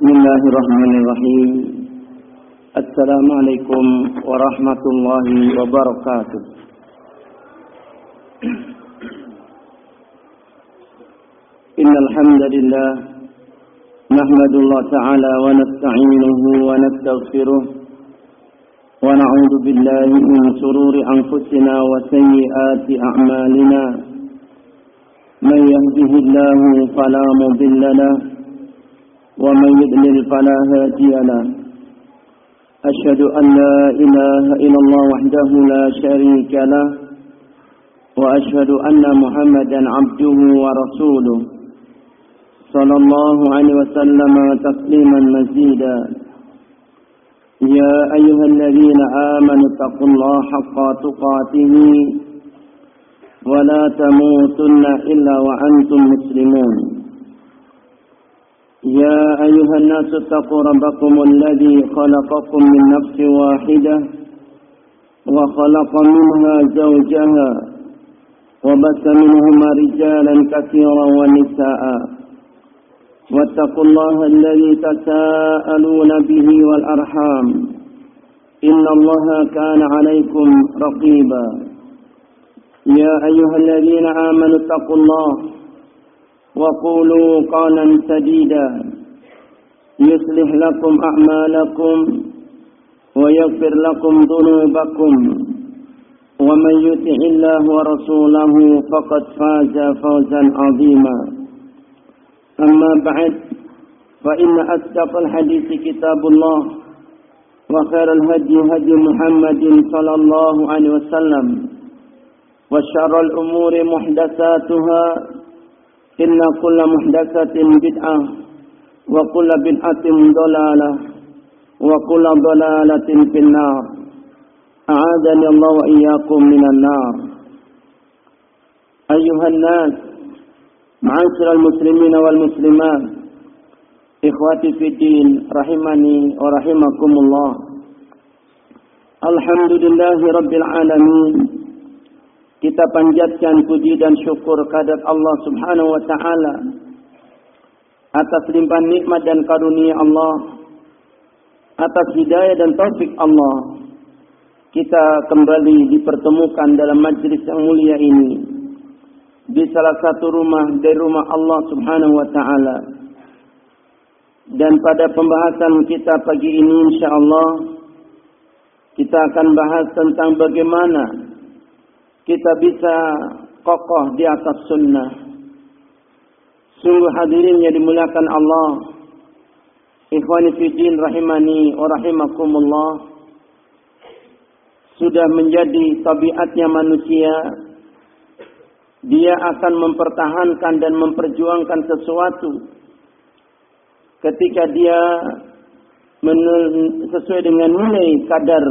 Bismillahirrahmanirrahim. Assalamualaikum warahmatullahi wabarakatuh. Innal hamdalillah nahmadullah ta'ala wa nasta'inuhu wa nastaghfiruh wa na'udzu billahi min shururi anfusina wa sayyiati a'malina. Man yahdihillahu fala mudilla lahu ومن يضلل فلا هادي له أشهد أن لا إله إلا الله وحده لا شريك له وأشهد أن محمدا عبده ورسوله صلى الله عليه وسلم تسليما مزيدا يا أيها الذين آمنوا اتقوا الله حق تقاته ولا تموتن إلا وأنتم مسلمون يا أيها الناس اتقوا ربكم الذي خلقكم من نفس واحدة وخلق منها زوجها وبث منهما رجالا كثيرا ونساء واتقوا الله الذي تساءلون به والأرحام إن الله كان عليكم رقيبا يا أيها الذين آمنوا اتقوا الله وقولوا قولا سديدا يصلح لكم أعمالكم ويغفر لكم ذنوبكم ومن يطع الله ورسوله فقد فاز فوزا عظيما أما بعد فإن أصدق الحديث كتاب الله وخير الهدي هدي محمد صلى الله عليه وسلم وشر الأمور محدثاتها إن كل محدثة بدعة وكل بدعة ضلالة وكل ضلالة في النار أعاذني الله وإياكم من النار أيها الناس معاشر المسلمين والمسلمات إخواتي في الدين رحمني ورحمكم الله الحمد لله رب العالمين. Kita panjatkan puji dan syukur kehadirat Allah Subhanahu wa taala atas limpahan nikmat dan karunia Allah, atas hidayah dan taufik Allah. Kita kembali dipertemukan dalam majlis yang mulia ini di salah satu rumah dari rumah Allah Subhanahu wa taala. Dan pada pembahasan kita pagi ini insyaallah kita akan bahas tentang bagaimana kita bisa kokoh di atas sunnah. Sungguh hadirin yang dimuliakan Allah, ikhwani fiddin rahimani wa rahimakumullah, sudah menjadi tabiatnya manusia, dia akan mempertahankan dan memperjuangkan sesuatu ketika dia sesuai dengan nilai kadar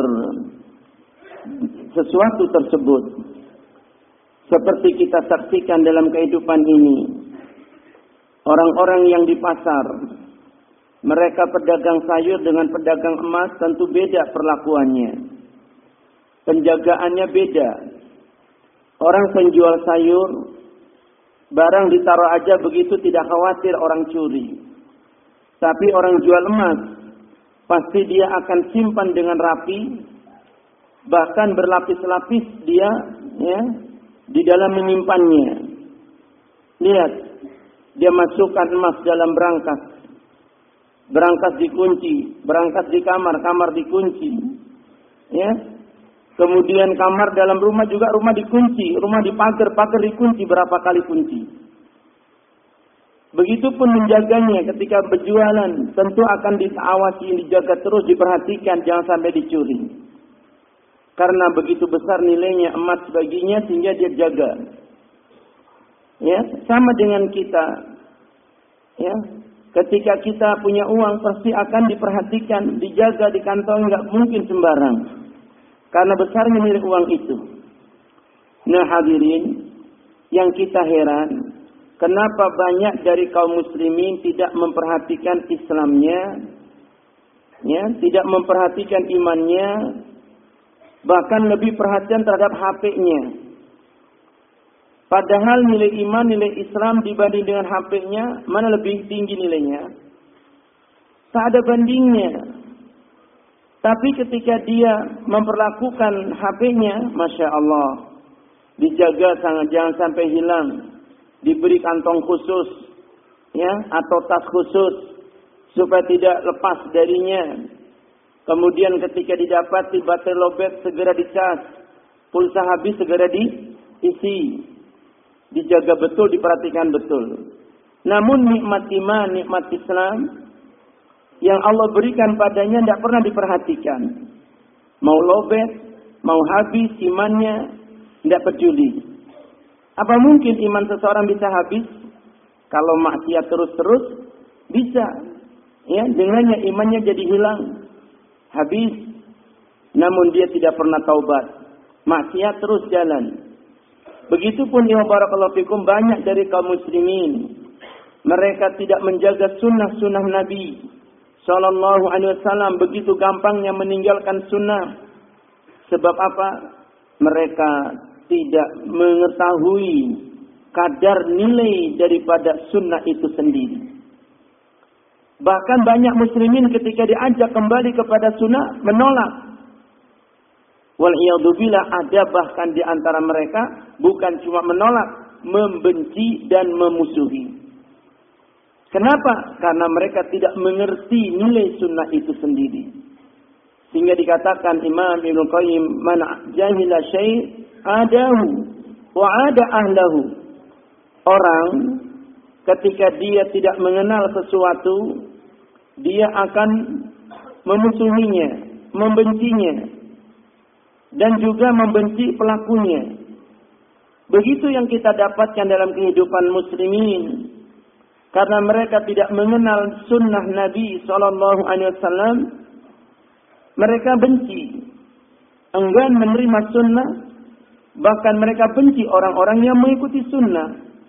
sesuatu tersebut. Seperti kita saksikan dalam kehidupan ini, orang-orang yang di pasar, mereka pedagang sayur dengan pedagang emas tentu beda perlakuannya. Penjagaannya beda. Orang penjual sayur, barang ditaruh aja begitu tidak khawatir orang curi. Tapi orang jual emas, pasti dia akan simpan dengan rapi, bahkan berlapis-lapis dia di dalam menyimpannya. Lihat, dia masukkan emas dalam berangkas. Berangkas dikunci, berangkas di kamar, kamar dikunci. Ya. Kemudian kamar dalam rumah juga rumah dikunci, rumah dipagar, pagar dikunci berapa kali kunci. Begitupun menjaganya ketika berjualan, tentu akan diawasi, dijaga terus, diperhatikan jangan sampai dicuri. Karena begitu besar nilainya emas baginya sehingga dia jaga. Ya, sama dengan kita. Ya, ketika kita punya uang pasti akan diperhatikan, dijaga di kantong, enggak mungkin sembarang. Karena besarnya nilai uang itu. Nah, hadirin, yang kita heran, kenapa banyak dari kaum muslimin tidak memperhatikan Islamnya, ya, tidak memperhatikan imannya, bahkan lebih perhatian terhadap HP-nya. Padahal nilai iman, nilai Islam dibanding dengan HP-nya, mana lebih tinggi nilainya? tak ada bandingnya. Tapi ketika dia memperlakukan HP-nya, Masya Allah, dijaga jangan sampai hilang, diberi kantong khusus, ya, atau tas khusus supaya tidak lepas darinya. Kemudian ketika didapati baterai lobet segera dicas, pulsa habis segera diisi, dijaga betul, diperhatikan betul. Namun nikmat iman, nikmat Islam yang Allah berikan padanya tidak pernah diperhatikan. Mau lobet, mau habis imannya, tidak peduli. Apa mungkin iman seseorang bisa habis? Kalau maksiat terus-terus, bisa. Ya, dengannya imannya jadi hilang, habis. Namun dia tidak pernah taubat, maksiat terus jalan. Begitupun ya barakallahu fikum banyak dari kaum muslimin, mereka tidak menjaga sunnah-sunnah Nabi Sallallahu Alaihi Wasallam, begitu gampangnya meninggalkan sunnah. Sebab apa? Mereka tidak mengetahui kadar nilai daripada sunnah itu sendiri. Bahkan banyak muslimin ketika diajak kembali kepada sunnah menolak. Wal'iyadzubillah, ada bahkan di antara mereka bukan cuma menolak, membenci dan memusuhi. Kenapa? Karena mereka tidak mengerti nilai sunnah itu sendiri. Sehingga dikatakan Imam Ibnu Qayyim, man jahila syai' adahu wa ada ahlahu. Orang ketika dia tidak mengenal sesuatu, dia akan memusuhinya, membencinya, dan juga membenci pelakunya. Begitu yang kita dapatkan dalam kehidupan muslimin. Karena mereka tidak mengenal sunnah Nabi SAW, mereka benci, enggan menerima sunnah, bahkan mereka benci orang-orang yang mengikuti sunnah.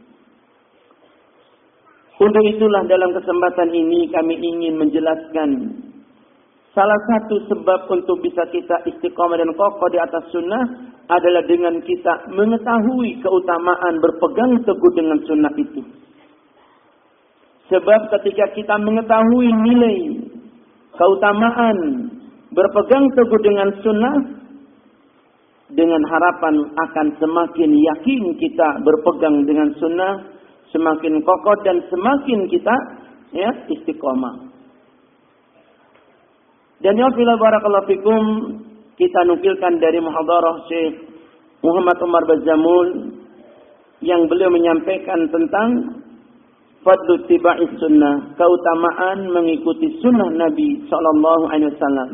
Untuk itulah dalam kesempatan ini kami ingin menjelaskan salah satu sebab untuk bisa kita istiqamah dan kokoh di atas sunnah adalah dengan kita mengetahui keutamaan berpegang teguh dengan sunnah itu. Sebab ketika kita mengetahui nilai, keutamaan berpegang teguh dengan sunnah, dengan harapan akan semakin yakin kita berpegang dengan sunnah, semakin kokoh dan semakin kita ya istiqomah. Dan ya fillah barakallahu fikum, kita nukilkan dari muhadarah Syekh Muhammad Umar Bazamul yang beliau menyampaikan tentang fadlu tiba'is sunnah, keutamaan mengikuti sunnah Nabi sallallahu alaihi wasallam.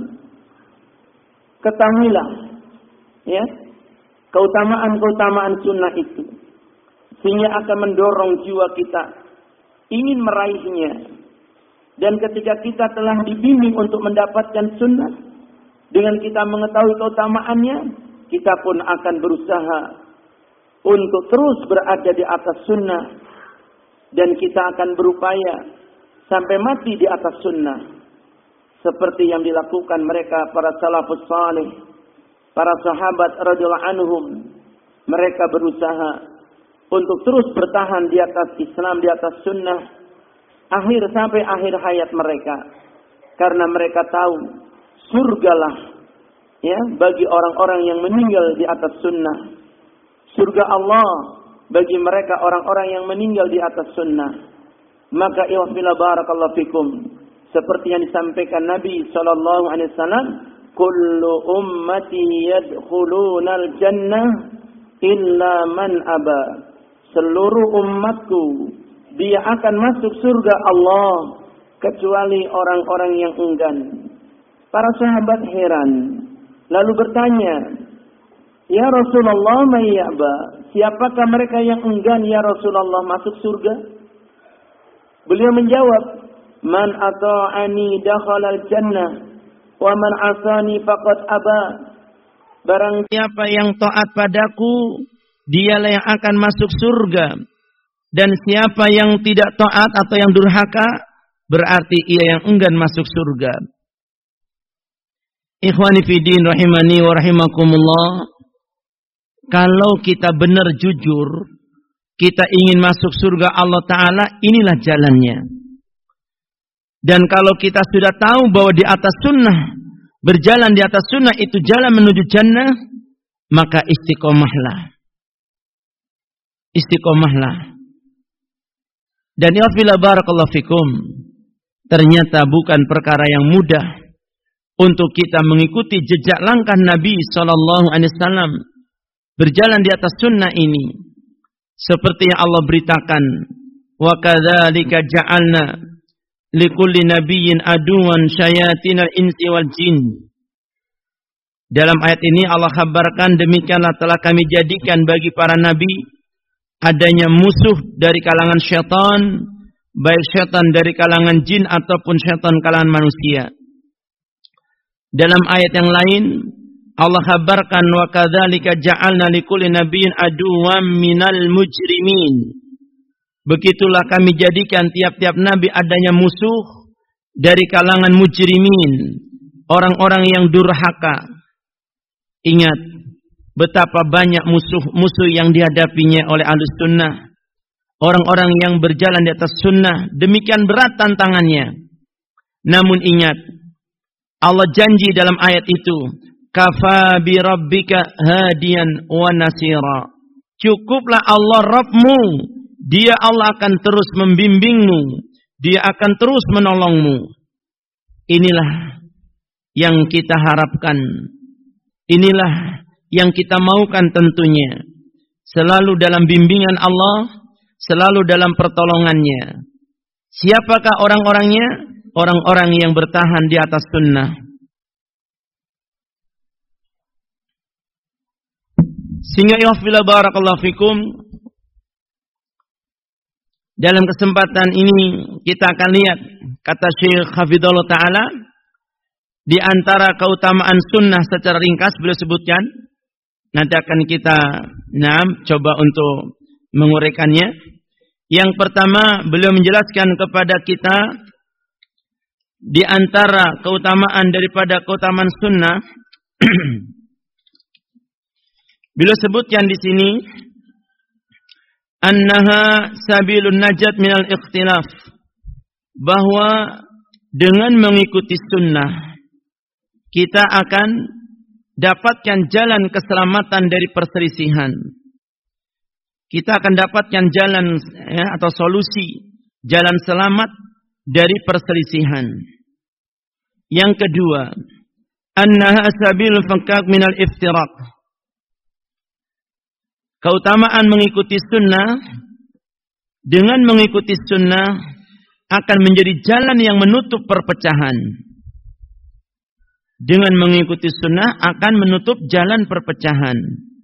Ketahuilah ya, keutamaan-keutamaan sunnah itu, sehingga akan mendorong jiwa kita ingin meraihnya. Dan ketika kita telah dibimbing untuk mendapatkan sunnah, dengan kita mengetahui keutamaannya, kita pun akan berusaha untuk terus berada di atas sunnah. Dan kita akan berupaya sampai mati di atas sunnah. Seperti yang dilakukan mereka para salafus salih, para sahabat radhiyallahu anhum. Mereka berusaha untuk terus bertahan di atas Islam, di atas sunnah, sampai akhir hayat mereka. Karena mereka tahu surgalah ya bagi orang-orang yang meninggal di atas sunnah. Surga Allah bagi mereka orang-orang yang meninggal di atas sunnah. Maka iwafila barakallahu fikum, seperti yang disampaikan Nabi sallallahu alaihi wasallam, kullu ummati yadkhulunal jannah illa man aba. Seluruh umatku dia akan masuk surga Allah kecuali orang-orang yang enggan. Para sahabat heran, lalu bertanya, ya Rasulullah, may ya'ba? Siapakah mereka yang enggan ya Rasulullah masuk surga? Beliau menjawab, man ata'ani dakhalal jannah wa man asani faqad aba. Barang siapa yang taat padaku, dialah yang akan masuk surga. Dan siapa yang tidak taat atau yang durhaka, berarti ia yang enggan masuk surga. Ikhwani fi din rahimani wa rahimakumullah. Kalau kita benar jujur, kita ingin masuk surga Allah Ta'ala, inilah jalannya. Dan kalau kita sudah tahu bahwa di atas sunnah, berjalan di atas sunnah itu jalan menuju jannah, maka istiqomahlah. Istiqomahlah. Dan ya fila barakallahu fikum, ternyata bukan perkara yang mudah untuk kita mengikuti jejak langkah Nabi SAW berjalan di atas sunnah ini. Seperti yang Allah beritakan, wa kadzalika ja'alna likulli nabiyyin aduwan syayatinal insi wal jin. Dalam ayat ini Allah kabarkan, demikianlah telah kami jadikan bagi para nabi adanya musuh dari kalangan syaitan, baik syaitan dari kalangan jin ataupun syaitan kalangan manusia. Dalam ayat yang lain Allah kabarkan, wa kadzalika ja'alna likulli nabiyyin aduwwan minal mujrimin. Begitulah kami jadikan tiap-tiap nabi adanya musuh dari kalangan mujrimin, orang-orang yang durhaka. Ingat betapa banyak musuh-musuh yang dihadapinya oleh Ahlus Sunnah. Orang-orang yang berjalan di atas sunnah, demikian berat tantangannya. Namun ingat, Allah janji dalam ayat itu, kafa bi rabbika hadiyan wa nasira. Cukuplah Allah Rabbmu, Dia Allah akan terus membimbingmu, Dia akan terus menolongmu. Inilah yang kita harapkan. Inilah yang kita maukan tentunya. Selalu dalam bimbingan Allah, selalu dalam pertolongannya. Siapakah orang-orangnya? Orang-orang yang bertahan di atas sunnah. Sehingga ya fila barakallahu fikum, dalam kesempatan ini kita akan lihat kata Syekh Hafizahullah Ta'ala, di antara keutamaan sunnah secara ringkas beliau sebutkan. Nanti akan kita coba untuk menguraikannya. Yang pertama, beliau menjelaskan kepada kita di antara keutamaan daripada keutamaan sunnah. Beliau sebutkan di sini, annaha sabilun najat minal ikhtilaf, bahwa dengan mengikuti sunnah kita akan dapatkan jalan keselamatan dari perselisihan. Kita akan dapatkan jalan atau solusi, jalan selamat dari perselisihan. Yang kedua, annaha sabilul fakak minal iftiraq. Keutamaan mengikuti sunnah, dengan mengikuti sunnah akan menjadi jalan yang menutup perpecahan. Dengan mengikuti sunnah akan menutup jalan perpecahan.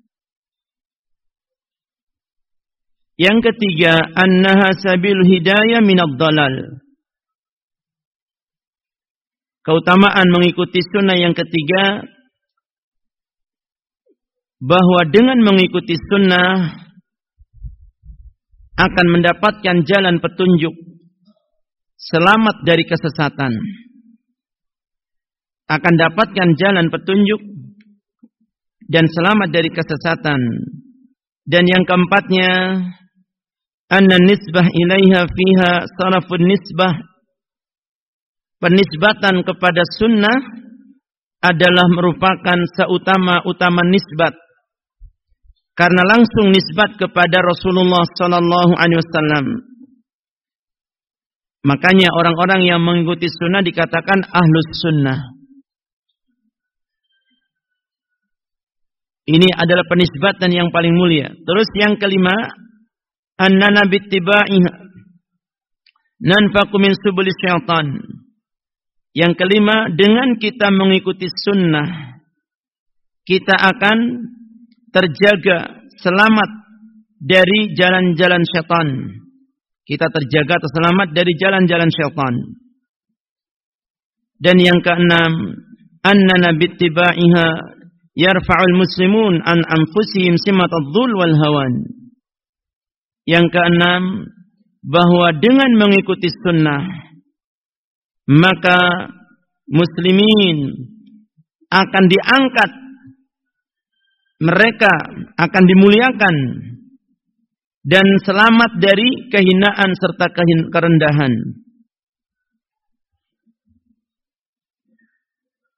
Yang ketiga, annaha sabilul hidayah minad dhalal. Keutamaan mengikuti sunnah yang ketiga, bahwa dengan mengikuti sunnah akan mendapatkan jalan petunjuk, selamat dari kesesatan. Akan dapatkan jalan petunjuk dan selamat dari kesesatan. Dan yang keempatnya, anna nisbah ilaiha fiha sarafun nisbah. Penisbatan kepada sunnah adalah merupakan seutama-utama nisbat. Karena langsung nisbat kepada Rasulullah sallallahu alaihi wasallam. Makanya orang-orang yang mengikuti sunnah dikatakan ahlus sunnah. Ini adalah penisbatan yang paling mulia. Terus yang kelima, annana bittiba'iha nanfaqu min subuli syaitan. Yang kelima, dengan kita mengikuti sunnah, kita akan terjaga, selamat dari jalan-jalan syaitan. Kita terjaga atau selamat dari jalan-jalan syaitan. Dan yang keenam, annana bittiba'iha yarfa'ul muslimun an anfusihim simatadh dhul wal hawan. Yang keenam, bahwa dengan mengikuti sunnah maka muslimin akan diangkat, mereka akan dimuliakan dan selamat dari kehinaan serta kerendahan.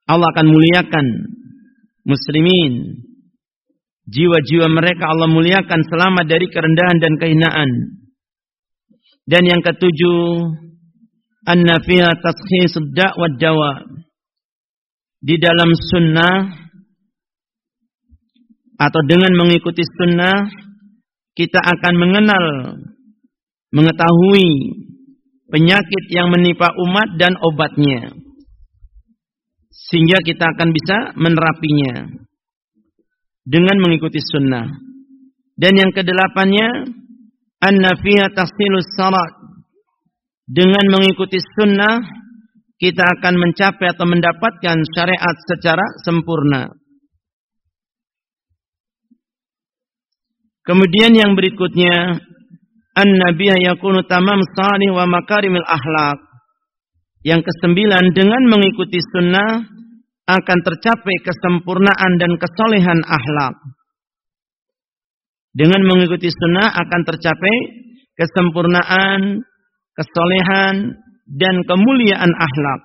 Allah akan muliakan muslimin. Jiwa-jiwa mereka Allah muliakan, selamat dari kerendahan dan kehinaan. Dan yang ketujuh, anna fiha taskhis da' wa dawa. Di dalam sunnah atau dengan mengikuti sunnah, kita akan mengetahui penyakit yang menimpa umat dan obatnya, sehingga kita akan bisa menerapinya dengan mengikuti sunnah. Dan yang kedelapannya, anna fiha tahsilus salat. Dengan mengikuti sunnah, kita akan mencapai atau mendapatkan syariat secara sempurna. Kemudian yang berikutnya, an-nabiy yakunu tamam salih wa makarimil akhlak. Yang kesembilan, dengan mengikuti sunnah akan tercapai kesempurnaan dan kesolehan akhlak. Dengan mengikuti sunnah akan tercapai kesempurnaan, kesolehan, dan kemuliaan akhlak.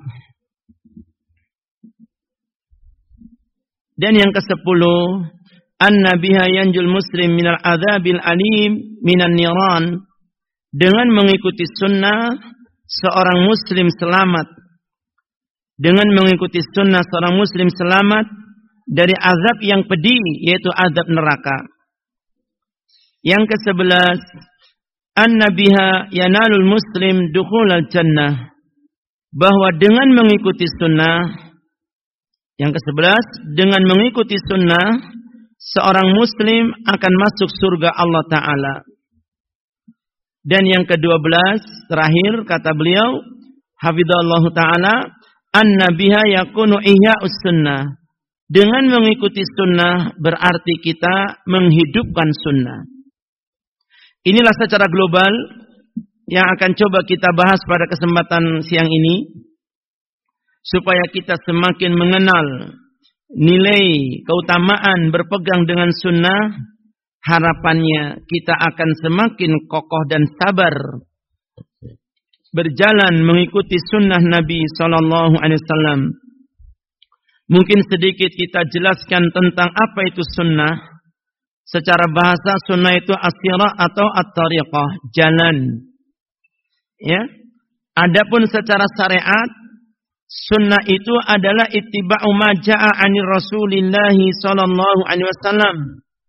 Dan yang ke-10, anna biha yanjul muslim minal adzabil alim minan niran. Dengan mengikuti sunnah, seorang muslim selamat. Dengan mengikuti sunnah, seorang muslim selamat dari azab yang pedih, yaitu azab neraka. Yang ke-11, anna biha yanalul muslim dukhulal jannah. Bahwa dengan mengikuti sunnah, yang ke-11, dengan mengikuti sunnah, seorang muslim akan masuk surga Allah Ta'ala. Dan yang ke-12, terakhir kata beliau, hafizallahu ta'ala, anna biha yakunu ihya'us sunnah. Dengan mengikuti sunnah berarti kita menghidupkan sunnah. Inilah secara global yang akan coba kita bahas pada kesempatan siang ini, supaya kita semakin mengenal nilai keutamaan berpegang dengan sunnah. Harapannya kita akan semakin kokoh dan sabar berjalan mengikuti sunnah Nabi Sallallahu Alaihi Wasallam. Mungkin sedikit kita jelaskan tentang apa itu sunnah. Secara bahasa sunnah itu as-sirah atau at-tariqah, jalan. Ya. Adapun secara syariat, sunnah itu adalah ittiba'u ma ja'a 'anir Rasulillah sallallahu alaihi wasallam.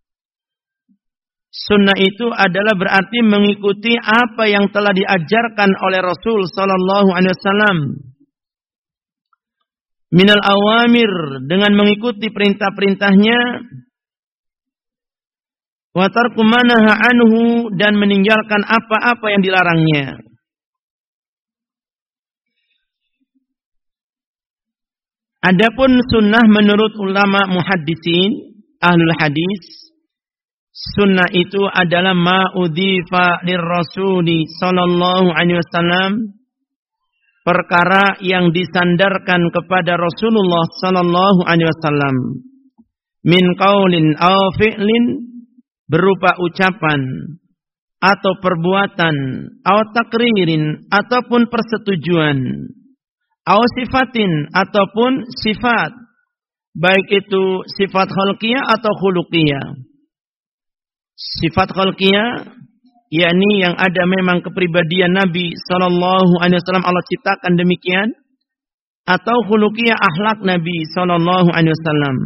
Sunnah itu adalah berarti mengikuti apa yang telah diajarkan oleh Rasul sallallahu alaihi wasallam. Minal awamir, dengan mengikuti perintah-perintahnya, wa tarku ma naha anhu, dan meninggalkan apa-apa yang dilarangnya. Adapun sunnah menurut ulama muhaddisin, ahlul hadis, sunnah itu adalah ma'udhifa lirrasuli sallallahu alaihi wasallam, perkara yang disandarkan kepada Rasulullah sallallahu alaihi wasallam, min qaulin aw fi'lin, berupa ucapan atau perbuatan, aw takririn, ataupun persetujuan, aw sifatin, ataupun sifat, baik itu sifat khalqiyah atau khuluqiyah. Sifat khalqiyah, yakni yang ada memang kepribadian Nabi sallallahu alaihi wasallam, Allah ciptakan demikian, atau khuluqiyah, akhlak Nabi sallallahu alaihi wasallam.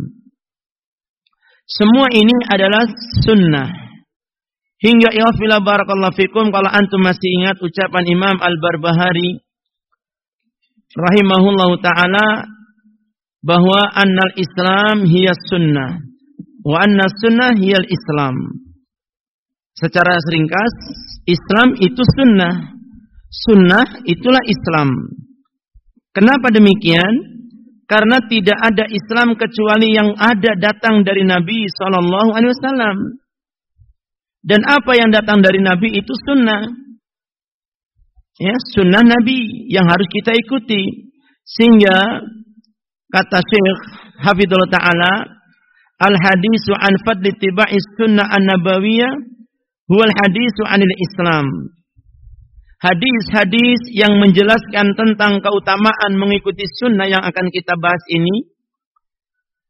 Semua ini adalah sunnah. Hingga ikhfila barakallahu fikum, kalau antum masih ingat ucapan Imam Al-Barbahari rahimahullahu ta'ala, bahwa annal Islam hiya sunnah wa anna sunnah hiyal Islam. Secara ringkas, Islam itu sunnah, sunnah itulah Islam. Kenapa demikian? Karena tidak ada Islam kecuali yang ada datang dari Nabi SAW. Dan apa yang datang dari Nabi itu sunnah. Ya, sunnah Nabi yang harus kita ikuti. Sehingga kata Syekh Hafidhullah Ta'ala, al-hadisu an fadli tiba'is sunnah an-nabawiyah huwal hadisu anil Islam. Hadis-hadis yang menjelaskan tentang keutamaan mengikuti sunnah yang akan kita bahas ini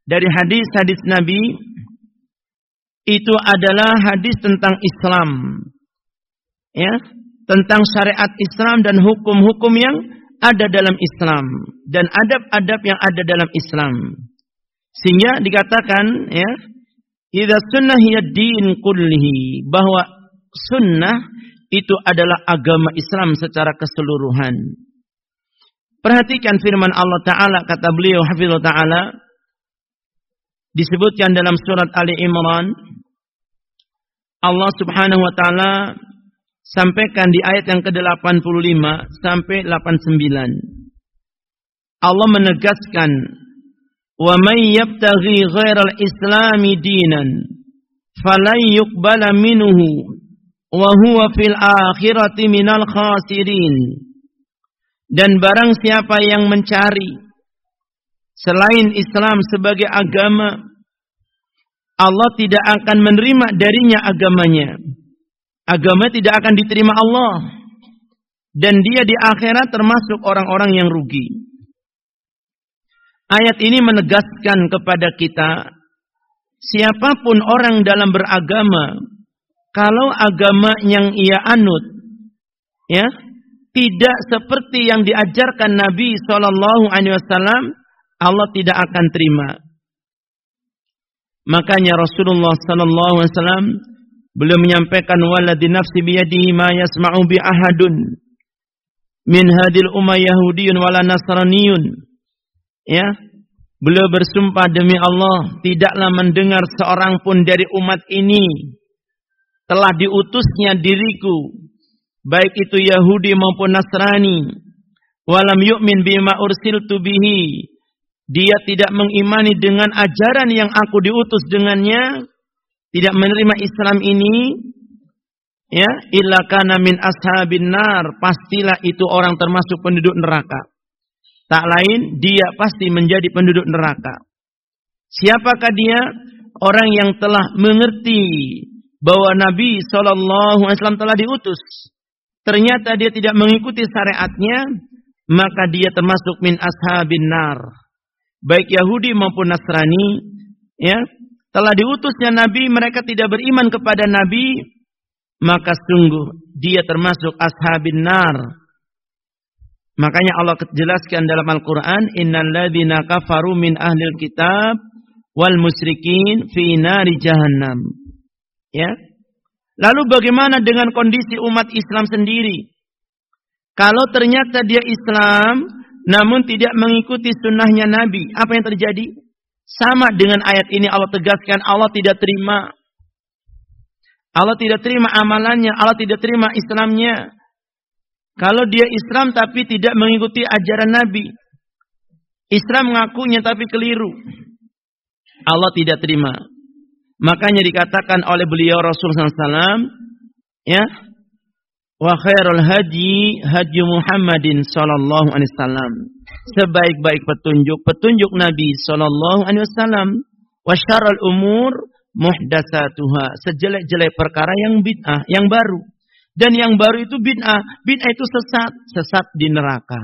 dari hadis-hadis Nabi itu adalah hadis tentang Islam, ya, tentang syariat Islam dan hukum-hukum yang ada dalam Islam dan adab-adab yang ada dalam Islam. Sehingga dikatakan, ya, idza sunnah hiya din kullihi, bahwa sunnah itu adalah agama Islam secara keseluruhan. Perhatikan firman Allah Ta'ala, kata beliau hafizallahu ta'ala, disebutkan dalam surat Ali Imran, Allah Subhanahu wa Ta'ala sampaikan di ayat yang ke-85 sampai 89. Allah menegaskan, wa may yabtaghi ghairal islami dinan falan yuqbala minhu wa huwa fil akhirati minal khasirin. Dan barang siapa yang mencari selain Islam sebagai agama, Allah tidak akan menerima darinya agamanya. Agama tidak akan diterima Allah. Dan dia di akhirat termasuk orang-orang yang rugi. Ayat ini menegaskan kepada kita, siapapun orang dalam beragama, kalau agama yang ia anut, ya, tidak seperti yang diajarkan Nabi SAW, Allah tidak akan terima. Makanya Rasulullah SAW beliau menyampaikan, waladhi nafsi biyadihi ma yasma'u bi ahadun min hadil umma yahudiyun wala nasraniyun. Ya, beliau bersumpah, demi Allah, tidaklah mendengar seorang pun dari umat ini telah diutusnya diriku, baik itu Yahudi maupun Nasrani, walam yu'min bima ursiltu bihi, dia tidak mengimani dengan ajaran yang aku diutus dengannya, tidak menerima Islam ini, ya, illa kana min ashabin nar, pastilah itu orang termasuk penduduk neraka. Tak lain, dia pasti menjadi penduduk neraka. Siapakah dia? Orang yang telah mengerti bahwa Nabi SAW telah diutus, ternyata dia tidak mengikuti syariatnya, maka dia termasuk min ashabin nar. Baik Yahudi maupun Nasrani, ya, telah diutusnya Nabi, mereka tidak beriman kepada Nabi, maka sungguh dia termasuk ashabin nar. Makanya Allah jelaskan dalam Al-Quran, innal ladzina kafaru min ahlil kitab wal musyrikin fi nari jahannam. Ya. Lalu bagaimana dengan kondisi umat Islam sendiri? Kalau ternyata dia Islam, namun tidak mengikuti sunnahnya Nabi, apa yang terjadi? Sama dengan ayat ini Allah tegaskan, Allah tidak terima. Allah tidak terima amalannya, Allah tidak terima Islamnya. Kalau dia Islam tapi tidak mengikuti ajaran Nabi, Islam mengakunya tapi keliru, Allah tidak terima. Makanya dikatakan oleh beliau Rasulullah SAW, ya, wa khairul hadi hadi Muhammadin sallallahu alaihi wasallam. Sebaik-baik petunjuk Nabi sallallahu alaihi wasallam. Wa syarrul umur muhdatsatuha. Sejelek-jelek perkara yang bid'ah, yang baru. Dan yang baru itu bid'ah. Bid'ah itu sesat di neraka.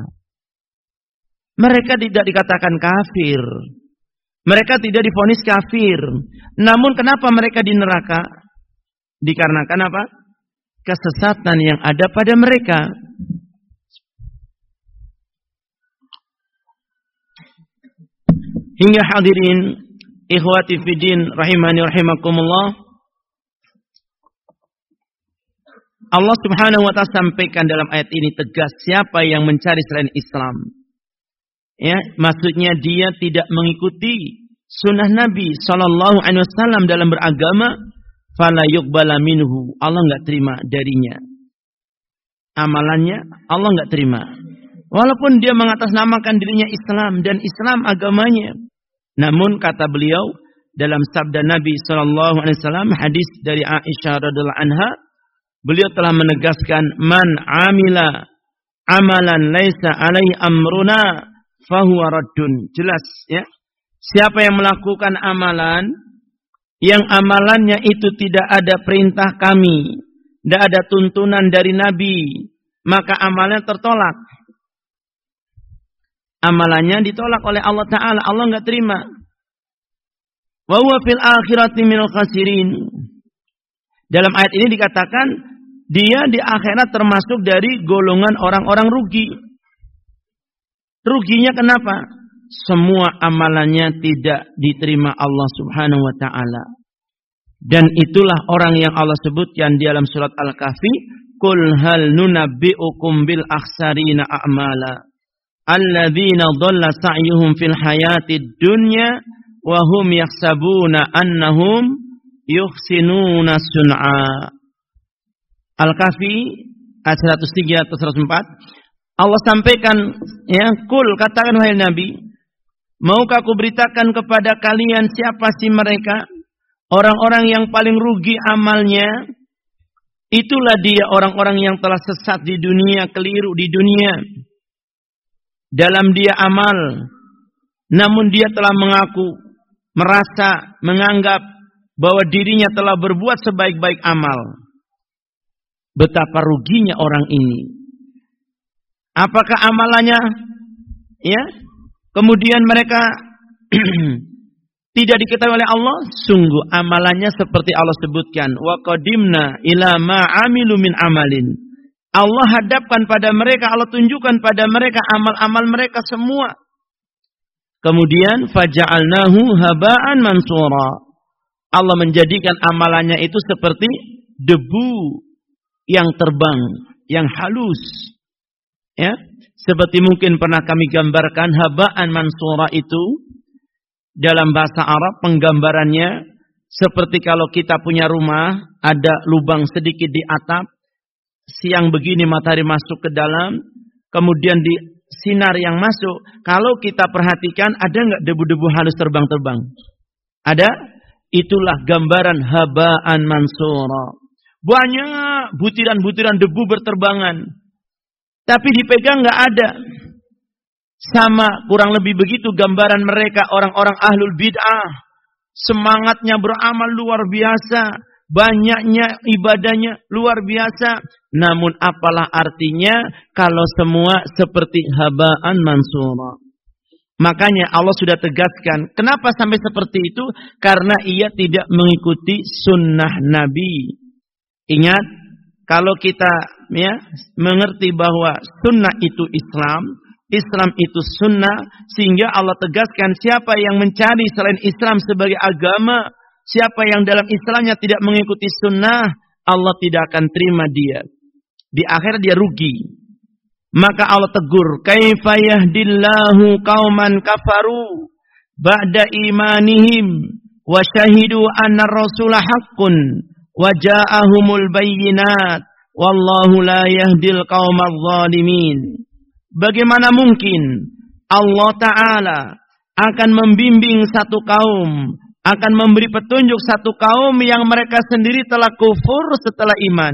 Mereka tidak dikatakan kafir. Mereka tidak divonis kafir. Namun kenapa mereka di neraka? Dikarenakan apa? Kesesatan yang ada pada mereka. Hingga hadirin ikhwati fiddin rahimani rahimakumullah, Allah Subhanahu wa ta'ala sampaikan dalam ayat ini tegas, siapa yang mencari selain Islam, ya, maksudnya dia tidak mengikuti sunnah Nabi sallallahu alaihi wasallam dalam beragama, fala yuqbala minhu, Allah enggak terima darinya. Amalannya Allah enggak terima. Walaupun dia mengatasnamakan dirinya Islam dan Islam agamanya. Namun kata beliau dalam sabda Nabi sallallahu alaihi wasallam, hadis dari Aisyah radhiyallahu anha, beliau telah menegaskan, man amila amalan laisa alaihi amruna fahuwa raddun. Jelas, ya. Siapa yang melakukan amalan yang amalannya itu tidak ada perintah kami, tidak ada tuntunan dari Nabi, maka amalannya tertolak. Amalannya ditolak oleh Allah Ta'ala, Allah enggak terima. wa huwa fil akhirati minal khasirin. Dalam ayat ini dikatakan dia di akhirat termasuk dari golongan orang-orang rugi. Ruginya kenapa? Semua amalannya tidak diterima Allah Subhanahu wa taala. Dan itulah orang yang Allah sebutkan di dalam surat Al-Kahfi, "Qul hal nunabbi'ukum bil akhsarina a'mala alladzina dhalla sa'yuhum fil hayatid dunya wa hum yahsabuna annahum yuhsinuna sun'a." Al-Kahfi ayat 103 atau 104. Allah sampaikan, ya, "Qul," katakan wahai Nabi, maukah aku beritakan kepada kalian siapa sih mereka? Orang-orang yang paling rugi amalnya. Itulah dia orang-orang yang telah sesat di dunia, keliru di dunia. Dalam dia amal. Namun dia telah mengaku, merasa, menganggap bahwa dirinya telah berbuat sebaik-baik amal. Betapa ruginya orang ini. Apakah amalannya? Ya. Kemudian mereka tidak diketahui oleh Allah. Sungguh amalannya seperti Allah sebutkan. Wa qadimna ila ma amilu min amalin. Allah hadapkan pada mereka, Allah tunjukkan pada mereka amal-amal mereka semua. Kemudian faja'alnahu haba'an mansura. Allah menjadikan amalannya itu seperti debu yang terbang, yang halus. Ya, seperti mungkin pernah kami gambarkan haba'an mansura itu dalam bahasa Arab penggambarannya seperti kalau kita punya rumah, ada lubang sedikit di atap, siang begini matahari masuk ke dalam, kemudian di sinar yang masuk, kalau kita perhatikan ada enggak debu-debu halus terbang-terbang? Ada? Itulah gambaran haba'an mansura. Banyak butiran-butiran debu berterbangan. Tapi dipegang enggak ada. Sama kurang lebih begitu gambaran mereka orang-orang ahlul bid'ah. Semangatnya beramal luar biasa, banyaknya ibadahnya luar biasa. Namun apalah artinya kalau semua seperti haba'an mansura. Makanya Allah sudah tegaskan. Kenapa sampai seperti itu? Karena ia tidak mengikuti sunnah Nabi. Ingat, kalau kita mengerti bahwa sunnah itu Islam, Islam itu sunnah, sehingga Allah tegaskan siapa yang mencari selain Islam sebagai agama, siapa yang dalam Islamnya tidak mengikuti sunnah, Allah tidak akan terima dia. Di akhir dia rugi. Maka Allah tegur, kaifa yahdillahu qauman kafaru ba'da imanihim wa syahidu anna rasula haqqun wa ja'ahumul bayyinat wallahu la yahdil qaumadz zalimin. Bagaimana mungkin Allah Ta'ala akan membimbing satu kaum, akan memberi petunjuk satu kaum yang mereka sendiri telah kufur setelah iman.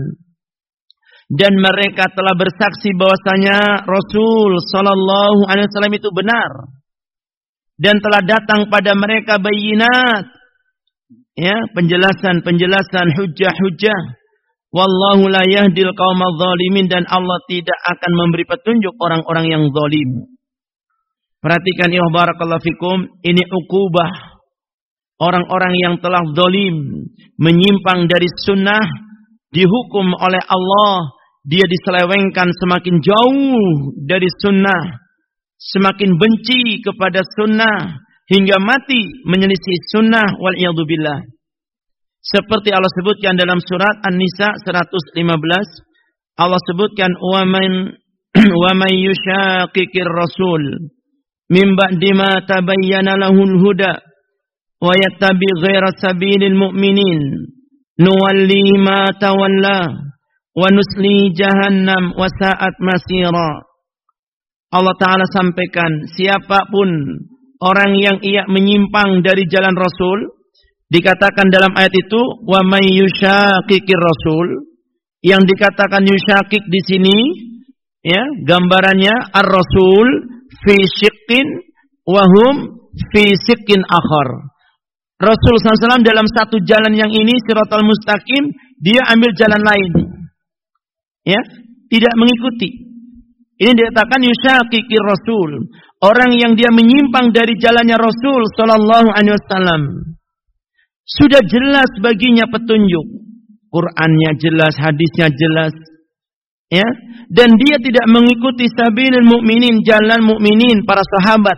Dan mereka telah bersaksi bahwasanya Rasul Sallallahu Alaihi Wasallam itu benar. Dan telah datang pada mereka bayyinat. Ya, penjelasan, hujjah-hujjah. Wallahu la yahdil qaumadz zalimin, dan Allah tidak akan memberi petunjuk orang-orang yang zalim. Perhatikan ya barakallahu fikum, ini ukubah orang-orang yang telah zalim, menyimpang dari sunnah, dihukum oleh Allah, dia diselewengkan semakin jauh dari sunnah, semakin benci kepada sunnah hingga mati menyelisih sunnah wal iyadu billah. Seperti Allah sebutkan dalam surat An-Nisa 115, Allah sebutkan wa man yushaqiqir rasul min ba'di ma tabayyana lahul huda wa yattabi ghaira sabilil mu'minin nuwalli ma tawalla wa nusli jahannam wa sa'at masira. Allah Ta'ala sampaikan, siapapun orang yang ia menyimpang dari jalan Rasul, dikatakan dalam ayat itu wa may yushaqiqir rasul, yang dikatakan yushaqik di sini ya gambarannya ar-rasul fi shiqqin wa hum fi shiqqin akhar. Rasul SAW dalam satu jalan yang ini siratal mustaqim, dia ambil jalan lain. Ya, tidak mengikuti. Ini dikatakan yushaqiqir rasul, orang yang dia menyimpang dari jalannya Rasul sallallahu alaihi wasallam. Sudah jelas baginya petunjuk. Qur'annya jelas, hadisnya jelas. Ya, dan dia tidak mengikuti sabilil mukminin, jalan mukminin para sahabat.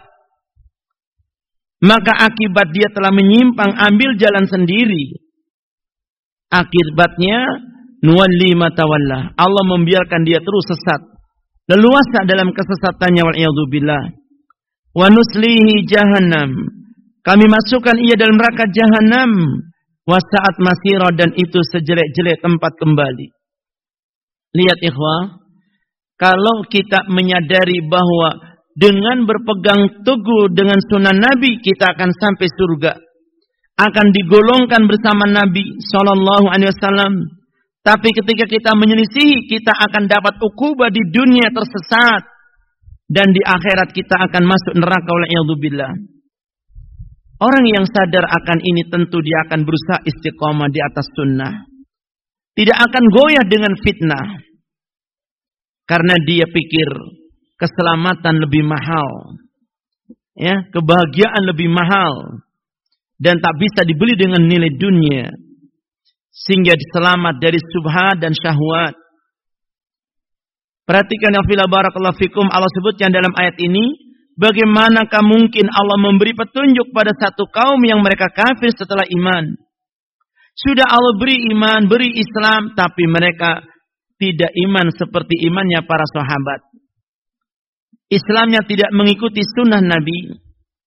Maka akibat dia telah menyimpang, ambil jalan sendiri. Akibatnya nuwalli ma tawalla. Allah membiarkan dia terus sesat, leluasa dalam kesesatannya, wal iyadzu billah. Wa nuslihi jahannam. Kami masukkan ia dalam neraka jahanam. Wa sa'at masira, dan itu sejelek-jelek tempat kembali. Lihat ikhwah, kalau kita menyadari bahwa dengan berpegang teguh dengan sunnah Nabi kita akan sampai surga, akan digolongkan bersama Nabi sallallahu alaihi wasallam. Tapi ketika kita menyelisihi, kita akan dapat ukubah di dunia, tersesat, dan di akhirat kita akan masuk neraka, wal iyadzu billah. Orang yang sadar akan ini tentu dia akan berusaha istiqomah di atas sunnah. Tidak akan goyah dengan fitnah. Karena dia pikir keselamatan lebih mahal. Ya, kebahagiaan lebih mahal. Dan tak bisa dibeli dengan nilai dunia. Sehingga selamat dari subhat dan syahwat. Perhatikan ya fillah barakallahu fikum, Allah sebutkan dalam ayat ini, bagaimanakah mungkin Allah memberi petunjuk pada satu kaum yang mereka kafir setelah iman. Sudah Allah beri iman, beri Islam, tapi mereka tidak iman seperti imannya para sahabat. Islamnya tidak mengikuti sunnah Nabi.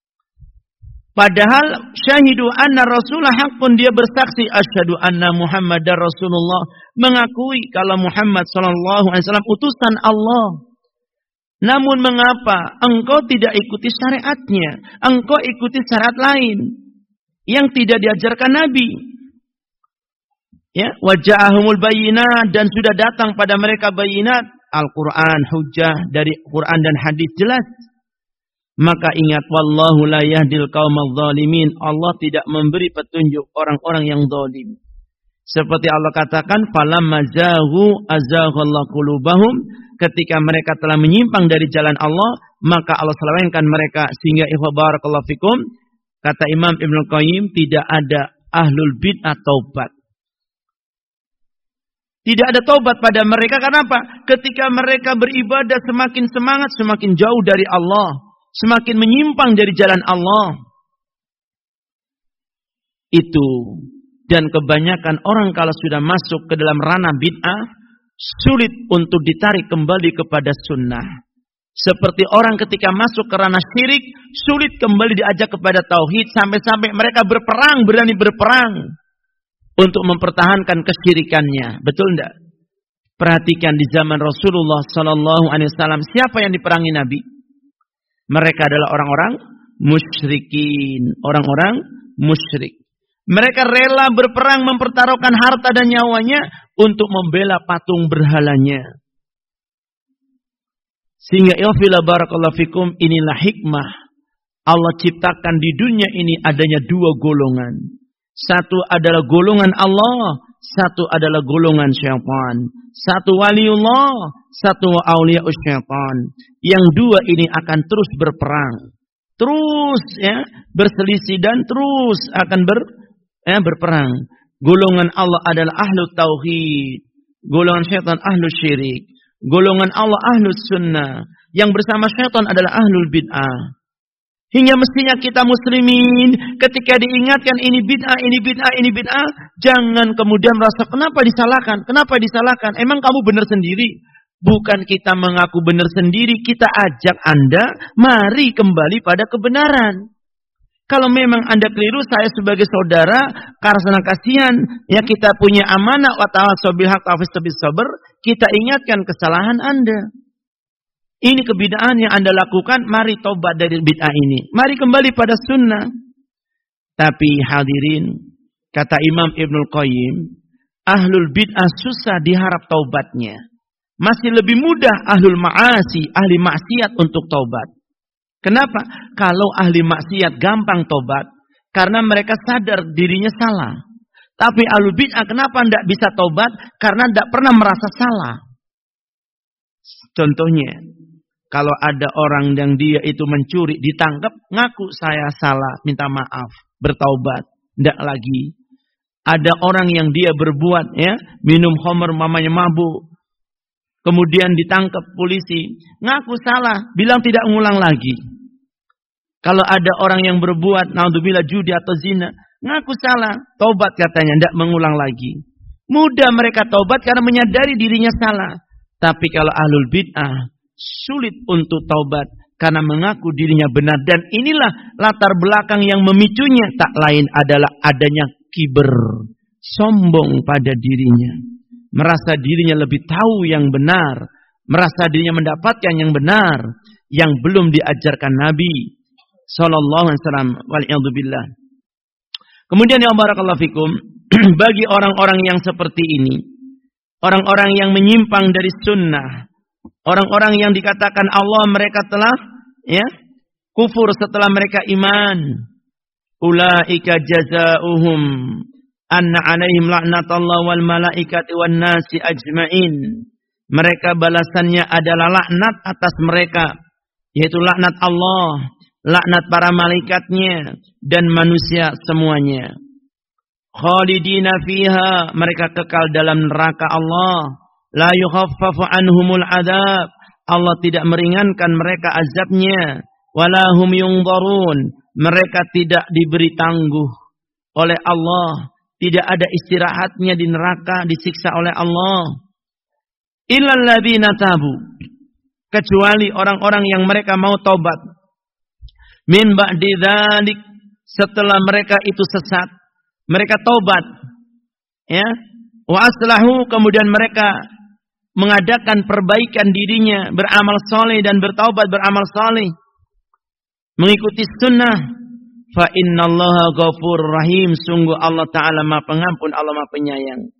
Padahal syahidu anna Rasulullah haqqun, dia bersaksi asyhadu anna Muhammadar Rasulullah, mengakui kalau Muhammad sallallahu alaihi wasallam utusan Allah. Namun mengapa engkau tidak ikuti syariatnya? Engkau ikuti syariat lain yang tidak diajarkan Nabi. Ya, waja'ahumul bayyinat, dan sudah datang pada mereka bayinat, Al-Quran, hujjah dari Quran dan hadis jelas. Maka ingat, wallahu la yahdil qaumadz zalimin, Allah tidak memberi petunjuk orang-orang yang zalim. Seperti Allah katakan, falamma zaghu azaghallahu qulubahum, ketika mereka telah menyimpang dari jalan Allah, maka Allah selewengkan mereka. Sehingga ikhwah barakallahu fikum, kata Imam Ibnu Qayyim, tidak ada ahlul bid'ah taubat. Tidak ada taubat pada mereka. Kenapa? Ketika mereka beribadah semakin semangat, semakin jauh dari Allah, semakin menyimpang dari jalan Allah. Itu. Dan kebanyakan orang kalau sudah masuk ke dalam ranah bid'ah, sulit untuk ditarik kembali kepada sunnah. Seperti orang ketika masuk ke ranah syirik, sulit kembali diajak kepada tauhid, sampai-sampai mereka berperang, berani berperang untuk mempertahankan kesyirikannya. Betul enggak? Perhatikan di zaman Rasulullah sallallahu alaihi wasallam, siapa yang diperangi Nabi? Mereka adalah orang-orang musyrikin, orang-orang musyrik. Mereka rela berperang, mempertaruhkan harta dan nyawanya untuk membela patung berhalanya. Sehingga ilfila barakallahu fikum, inilah hikmah Allah ciptakan di dunia ini adanya dua golongan. Satu adalah golongan Allah, satu adalah golongan syaitan. Satu waliullah, satu auliyaus syaitan. Yang dua ini akan terus berperang. Terus ya, berselisih dan terus akan berperang. Golongan Allah adalah ahlu tauhid, golongan syaitan ahlu syirik. Golongan Allah ahlu sunnah, yang bersama syaitan adalah ahlul bid'ah. Hingga mestinya kita muslimin ketika diingatkan ini bid'ah, ini bid'ah, ini bid'ah, jangan kemudian merasa kenapa disalahkan, kenapa disalahkan, emang kamu benar sendiri. Bukan kita mengaku benar sendiri, kita ajak Anda mari kembali pada kebenaran. Kalau memang Anda keliru, saya sebagai saudara, karena kasihan, ya kita punya amanah wa tawassaw bil haqq wa bis sabr, kita ingatkan kesalahan Anda. Ini kebid'ahan yang Anda lakukan, mari tobat dari bid'ah ini. Mari kembali pada sunnah. Tapi hadirin, kata Imam Ibnu Qayyim, ahlul bid'ah susah diharap taubatnya. Masih lebih mudah ahlul ma'asi, ahli maksiat untuk taubat. Kenapa? Kalau ahli maksiat gampang taubat, karena mereka sadar dirinya salah. Tapi ahlul bid'ah kenapa tidak bisa taubat? Karena tidak pernah merasa salah. Contohnya, kalau ada orang yang dia itu mencuri, ditangkap, ngaku saya salah, minta maaf, bertaubat. Tidak lagi. Ada orang yang dia berbuat, minum khamr, mamanya mabuk. Kemudian ditangkap polisi. Ngaku salah, bilang tidak ngulang lagi. Kalau ada orang yang berbuat, naudzubillah judi atau zina, ngaku salah, taubat katanya, tidak mengulang lagi. Mudah mereka taubat karena menyadari dirinya salah. Tapi kalau ahlul bid'ah, sulit untuk taubat karena mengaku dirinya benar. Dan inilah latar belakang yang memicunya. Tak lain adalah adanya kiber, sombong pada dirinya. Merasa dirinya lebih tahu yang benar. Merasa dirinya mendapatkan yang benar. Yang belum diajarkan Nabi sallallahu alaihi wasallam. Wal'iyadzubillah. Kemudian ya barakallahu fikum, bagi orang-orang yang seperti ini, orang-orang yang menyimpang dari sunnah, orang-orang yang dikatakan Allah mereka telah kufur setelah mereka iman. Ulaika jazaohum anna 'alaihim la'natullah wal malaikati wan nasi ajmain. Mereka balasannya adalah laknat atas mereka, yaitu laknat Allah, laknat para malaikatnya dan manusia semuanya. Khalidina fiha, mereka kekal dalam neraka Allah. La yukhaffafu anhumul adab, Allah tidak meringankan mereka azabnya. Wala hum yunzarun, mereka tidak diberi tangguh oleh Allah. Tidak ada istirahatnya di neraka, disiksa oleh Allah. Illal ladzina tabu, kecuali orang-orang yang mereka mau taubat. Min ba'di dzalik, setelah mereka itu sesat, mereka taubat, wa aslahu, kemudian mereka mengadakan perbaikan dirinya, beramal saleh dan bertaubat beramal saleh, mengikuti sunnah. Fa innallaha ghafurur rahim, sungguh Allah Ta'ala Maha Pengampun, Allah Maha Penyayang.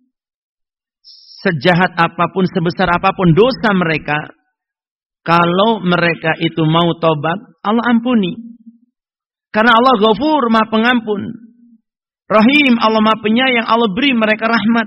Sejahat apapun, sebesar apapun dosa mereka, kalau mereka itu mau taubat, Allah ampuni. Karena Allah Ghafur, Maha Pengampun. Rahim, Allah Maha Penyayang, Allah beri mereka rahmat.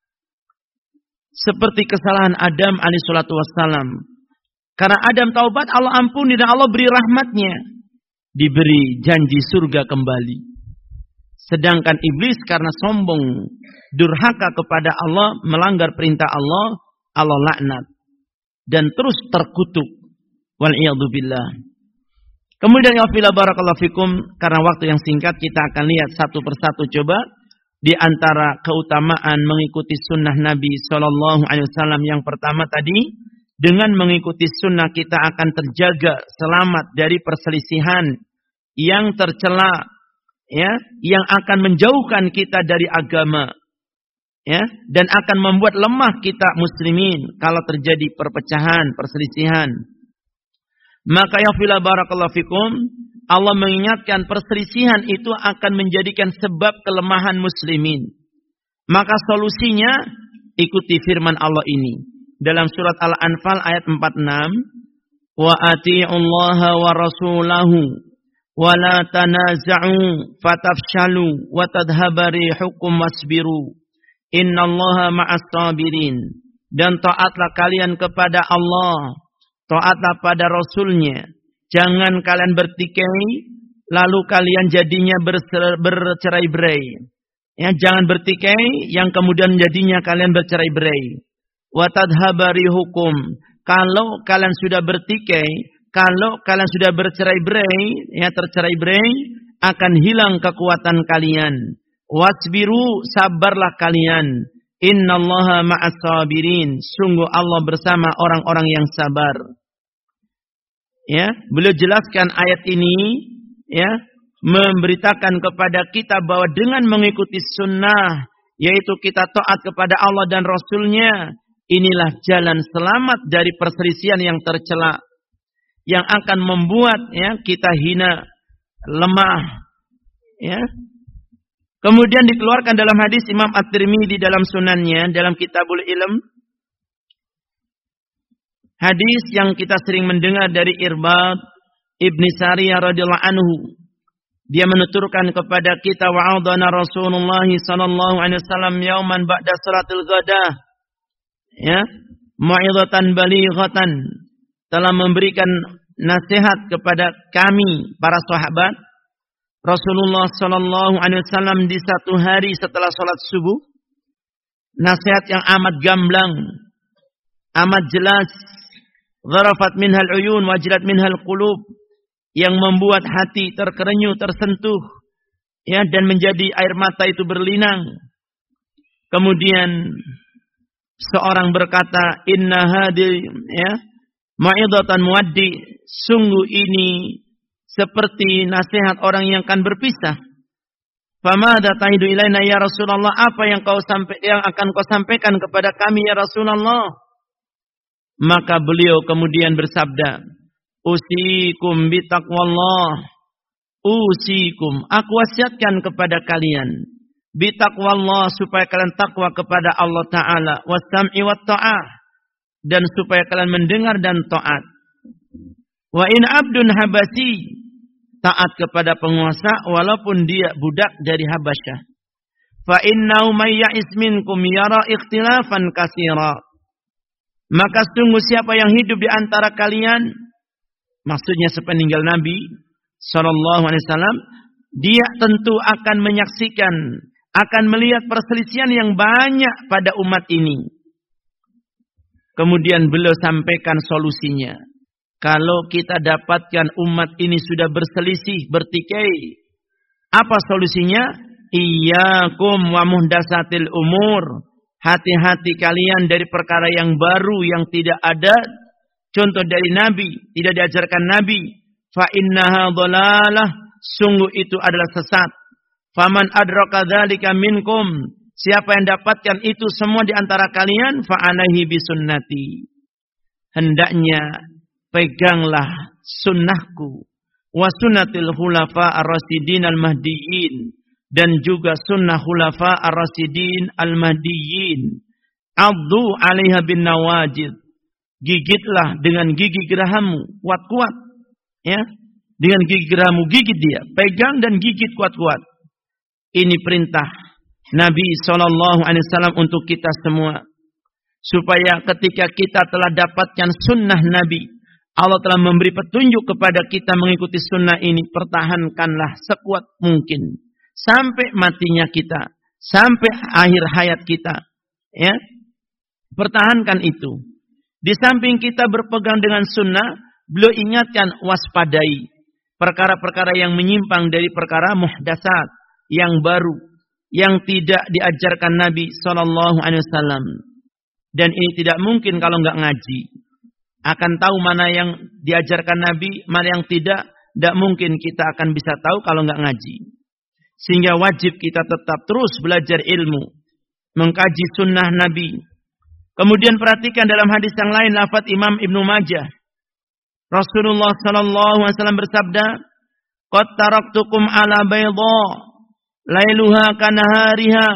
Seperti kesalahan Adam alaihi salatu wassalam. Karena Adam taubat, Allah ampuni dan Allah beri rahmatnya. Diberi janji surga kembali. Sedangkan iblis karena sombong, durhaka kepada Allah, melanggar perintah Allah, Allah laknat. Dan terus terkutuk. Wal'iyadzubillah. Kemudian ya fila barakallahu fikum, karena waktu yang singkat kita akan lihat satu persatu coba di antara keutamaan mengikuti sunnah Nabi sallallahu alaihi wasallam. Yang pertama tadi, dengan mengikuti sunnah kita akan terjaga selamat dari perselisihan yang tercela, yang akan menjauhkan kita dari agama, dan akan membuat lemah kita muslimin kalau terjadi perpecahan, perselisihan. Maka ya fila barakallahu fikum, Allah mengingatkan perselisihan itu akan menjadikan sebab kelemahan muslimin. Maka solusinya ikuti firman Allah ini dalam surat Al-Anfal ayat 46, wa ati'ullaha wa rasulahu wa la tanaza'u fatafshalu wa tadhhaba rihukum wasbiru innallaha ma'as sabirin. Dan taatlah kalian kepada Allah, taatlah pada Rasulnya. Jangan kalian bertikai, lalu kalian jadinya bercerai-berai. Jangan bertikai, yang kemudian jadinya kalian bercerai-berai. Wa tadhhaba rihukum, kalau kalian sudah bertikai, kalau kalian sudah bercerai-berai, tercerai-berai, akan hilang kekuatan kalian. Wasbiru, sabarlah kalian. Innallaha ma'as sabirin, sungguh Allah bersama orang-orang yang sabar. Beliau jelaskan ayat ini, memberitakan kepada kita bahwa dengan mengikuti sunnah, yaitu kita taat kepada Allah dan Rasulnya, inilah jalan selamat dari perselisihan yang tercela, yang akan membuat kita hina, lemah. Kemudian dikeluarkan dalam hadis Imam At-Tirmidzi dalam sunannya, dalam Kitabul Ilm, hadis yang kita sering mendengar dari Irbad Ibni Sariyah radhiyallahu anhu. Dia menuturkan kepada kita, wa'adana Rasulullah sallallahu alaihi wasallam yauman ba'da salatil ghadah, mau'izatan balighatan, telah memberikan nasihat kepada kami para sahabat. Rasulullah sallallahu alaihi wasallam di satu hari setelah salat subuh, nasihat yang amat gamblang, amat jelas, gharafat minhal uyun wajilat minhal qulub, yang membuat hati terkerenyuh, tersentuh, ya, dan menjadi air mata itu berlinang. Kemudian seorang berkata, inna hadi, ya, ma'idatan muaddi, sungguh ini seperti nasihat orang yang akan berpisah. Famada tahidu ilaina ya Rasulullah, apa yang akan kau sampaikan kepada kami ya Rasulullah? Maka beliau kemudian bersabda, usikum bitaqwallah, usikum, aku wasiatkan kepada kalian, bitaqwallah, supaya kalian takwa kepada Allah Ta'ala, wassam'i wat ta'ah, dan supaya kalian mendengar dan taat. Wa in abdun habasi, taat kepada penguasa walaupun dia budak dari Habasyah. Fa innahu may ya'is minkum yara ikhtilafan katsira. Maka sungguh siapa yang hidup di antara kalian, maksudnya sepeninggal Nabi sallallahu alaihi wasallam, dia tentu akan menyaksikan, akan melihat perselisihan yang banyak pada umat ini. Kemudian beliau sampaikan solusinya. Kalau kita dapatkan umat ini sudah berselisih, bertikai, apa solusinya? Iyyakum wa muhdatsatil umur. Hati-hati kalian dari perkara yang baru yang tidak ada contoh dari Nabi, tidak diajarkan Nabi. Fa innaha dhalalah, sungguh itu adalah sesat. Faman adraka dzalika minkum, siapa yang dapatkan itu semua di antara kalian, fa alaihi bisunnati. Hendaknya peganglah sunnahku, wa sunnatil khulafa ar-rasyidin al-mahdiyyin, dan juga sunnah khulafa ar-rasyidin al-mahdiyyin. Addu 'alaiha bin nawajid, gigitlah dengan gigi gerahammu, kuat-kuat, ya, dengan gigi gerahammu, gigit dia, pegang dan gigit kuat-kuat. Ini perintah Nabi sallallahu alaihi wasallam untuk kita semua, supaya ketika kita telah dapatkan sunnah Nabi, Allah telah memberi petunjuk kepada kita mengikuti sunnah ini, pertahankanlah sekuat mungkin sampai matinya kita, sampai akhir hayat kita, ya. Pertahankan itu. Di samping kita berpegang dengan sunnah, beliau ingatkan, waspadai perkara-perkara yang menyimpang dari perkara muhdatsat, yang baru, yang tidak diajarkan Nabi sallallahu alaihi wasallam. Dan ini tidak mungkin kalau enggak ngaji. Akan tahu mana yang diajarkan Nabi, mana yang tidak mungkin kita akan bisa tahu kalau enggak ngaji. Sehingga wajib kita tetap terus belajar ilmu, mengkaji sunnah Nabi. Kemudian perhatikan dalam hadis yang lain, lafaz Imam Ibnu Majah. Rasulullah sallallahu alaihi wasallam bersabda, "Qad taraktukum ala bayda, lailuha kanahariha,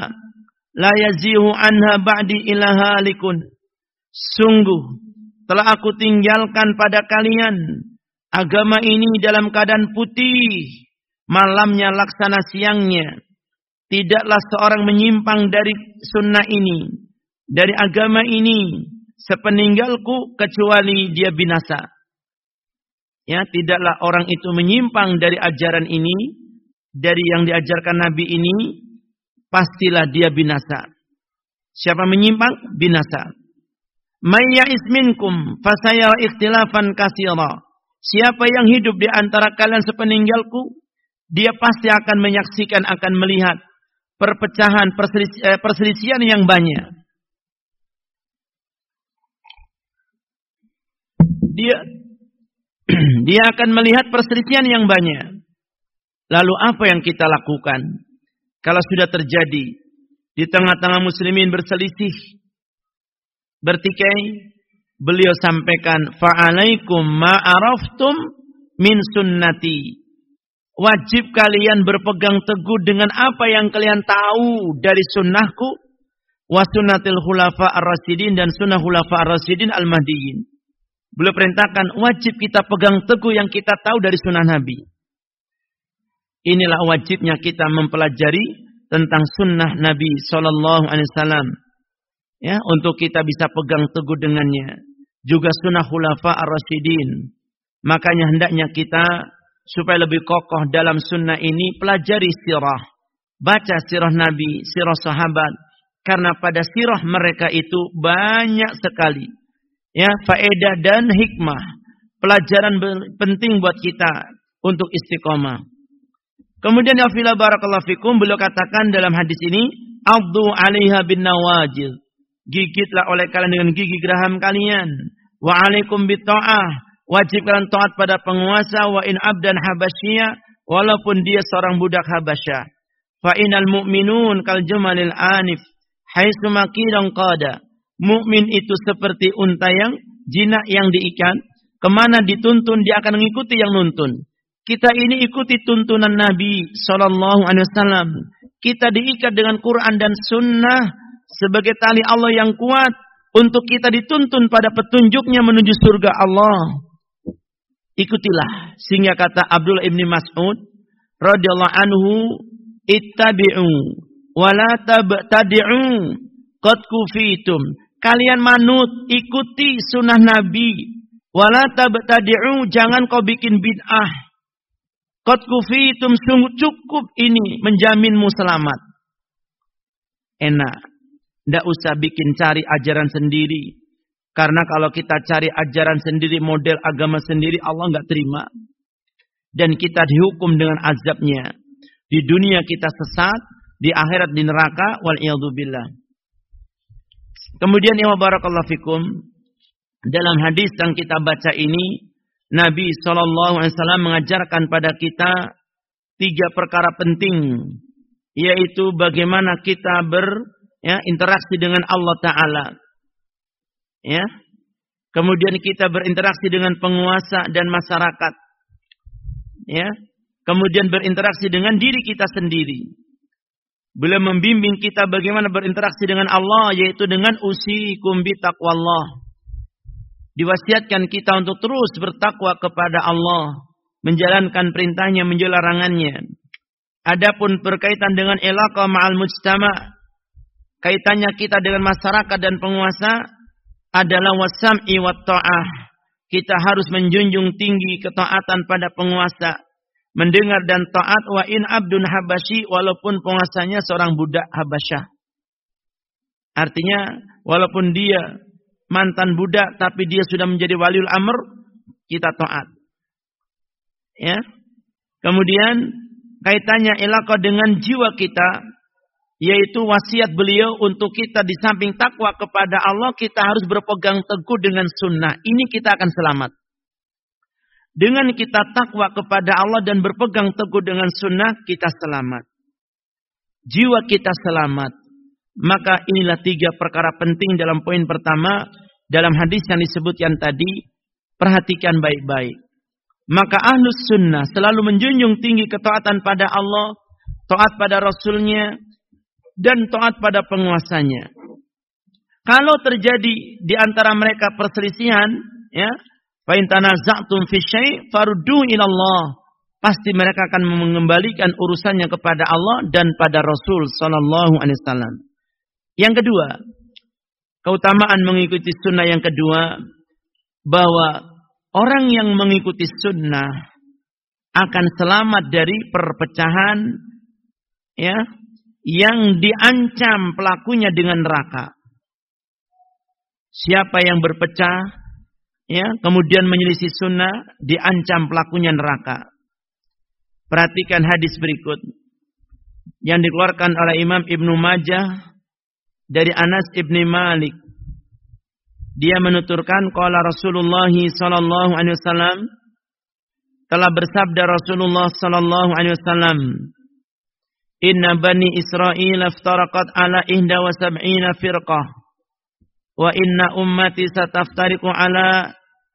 la yazihu anha ba'di ila halikun." Sungguh telah aku tinggalkan pada kalian agama ini dalam keadaan putih, malamnya laksana siangnya. Tidaklah seorang menyimpang dari sunnah ini, dari agama ini, sepeninggalku kecuali dia binasa. Ya, tidaklah orang itu menyimpang dari ajaran ini, dari yang diajarkan Nabi ini, pastilah dia binasa. Siapa menyimpang? Binasa. May ya'is minkum fasayara ikhtilafan katsira. Siapa yang hidup di antara kalian sepeninggalku, dia pasti akan menyaksikan, akan melihat perpecahan, perselisihan yang banyak. Dia akan melihat perselisihan yang banyak. Lalu apa yang kita lakukan kalau sudah terjadi di tengah-tengah muslimin berselisih, bertikai? Beliau sampaikan, fa'alaikum ma'araftum min sunnati. Wajib kalian berpegang teguh dengan apa yang kalian tahu dari sunnahku, wa sunnatil khulafa ar-rasyidin, dan sunnah khulafa ar-rasyidin al-mahdiyyin. Beliau perintahkan wajib kita pegang teguh yang kita tahu dari sunnah Nabi. Inilah wajibnya kita mempelajari tentang sunnah Nabi sallallahu alaihi wasallam. Ya, untuk kita bisa pegang teguh dengannya. Juga sunnah khulafa ar-rasyidin. Makanya hendaknya kita supaya lebih kokoh dalam sunnah ini, pelajari sirah. Baca sirah Nabi, sirah sahabat. Karena pada sirah mereka itu banyak sekali ya faedah dan hikmah. Pelajaran penting buat kita untuk istiqomah. Kemudian ya fila barakallahu fikum, beliau katakan dalam hadis ini, "Addu 'alaiha bin nawajid." Gigitlah oleh kalian dengan gigi geraham kalian. Wa 'alaikum bit ta'ah. Wajib kalian taat pada penguasa, wa in abdan habasyiyah, walaupun dia seorang budak Habasyah. Fa inal mu'minun kal jamalil anif, haitsu maqidan qada. Mukmin itu seperti unta yang jinak yang diikat, kemana dituntun dia akan mengikuti yang nuntun. Kita ini ikuti tuntunan Nabi sallallahu alaihi wasallam. Kita diikat dengan Quran dan Sunnah sebagai tali Allah yang kuat untuk kita dituntun pada petunjuknya menuju surga Allah. Ikutilah, sehingga kata Abdullah ibni Mas'ud radhiyallahu anhu, ittabi'u wa la tabtadi'u qad kufitum. Kalian manut, ikuti sunnah Nabi. Wa la tabtadi'u, jangan kau bikin bid'ah. Qad kufitum, sungguh cukup ini menjaminmu selamat. Enak. Tidak usah bikin cari ajaran sendiri. Karena kalau kita cari ajaran sendiri, model agama sendiri, Allah nggak terima. Dan kita dihukum dengan azabnya. Di dunia kita sesat, di akhirat di neraka, wal'iyadzubillah. Kemudian ya barakallahu fikum, dalam hadis yang kita baca ini, Nabi SAW mengajarkan pada kita 3 perkara penting, yaitu bagaimana kita berinteraksi dengan Allah Ta'ala. Ya. Kemudian kita berinteraksi dengan penguasa dan masyarakat. Ya. Kemudian berinteraksi dengan diri kita sendiri. Beliau membimbing kita bagaimana berinteraksi dengan Allah, yaitu dengan usikum bi taqwallah. Diwasiatkan kita untuk terus bertakwa kepada Allah, menjalankan perintahnya, menjauhi larangannya. Adapun berkaitan dengan ilaqah ma'al mujtama', kaitannya kita dengan masyarakat dan penguasa adalah wasam'i wat ta'ah. Kita harus menjunjung tinggi ketaatan pada penguasa, mendengar dan taat, wa in abdun habasyi, walaupun penguasanya seorang budak Habasyah. Artinya walaupun dia mantan budak tapi dia sudah menjadi waliul amr, kita taat. Ya. Kemudian kaitannya ilaqah dengan jiwa kita, yaitu wasiat beliau untuk kita di samping takwa kepada Allah, kita harus berpegang teguh dengan sunnah. Ini kita akan selamat. Dengan kita takwa kepada Allah dan berpegang teguh dengan sunnah, kita selamat. Jiwa kita selamat. Maka inilah 3 perkara penting dalam poin pertama dalam hadis yang disebutkan tadi. Perhatikan baik-baik. Maka ahlus sunnah selalu menjunjung tinggi ketaatan pada Allah, taat pada Rasulnya, dan taat pada penguasanya. Kalau terjadi di antara mereka perselisihan, ya, fa in tanaza'tum fi syai' faruddu ila Allah. Pasti mereka akan mengembalikan urusannya kepada Allah dan pada Rasul sallallahu alaihi wasallam. Yang kedua, keutamaan mengikuti sunnah yang kedua, bahwa orang yang mengikuti sunnah akan selamat dari perpecahan, ya, yang diancam pelakunya dengan neraka. Siapa yang berpecah, ya, kemudian menyelisih sunnah, diancam pelakunya neraka. Perhatikan hadis berikut yang dikeluarkan oleh Imam Ibnu Majah dari Anas ibni Malik. Dia menuturkan qala Rasulullah sallallahu alaihi wasallam, telah bersabda Rasulullah sallallahu alaihi wasallam, inna bani Israil iftaraqat ala 71 firqah wa inna ummati sataftariqu ala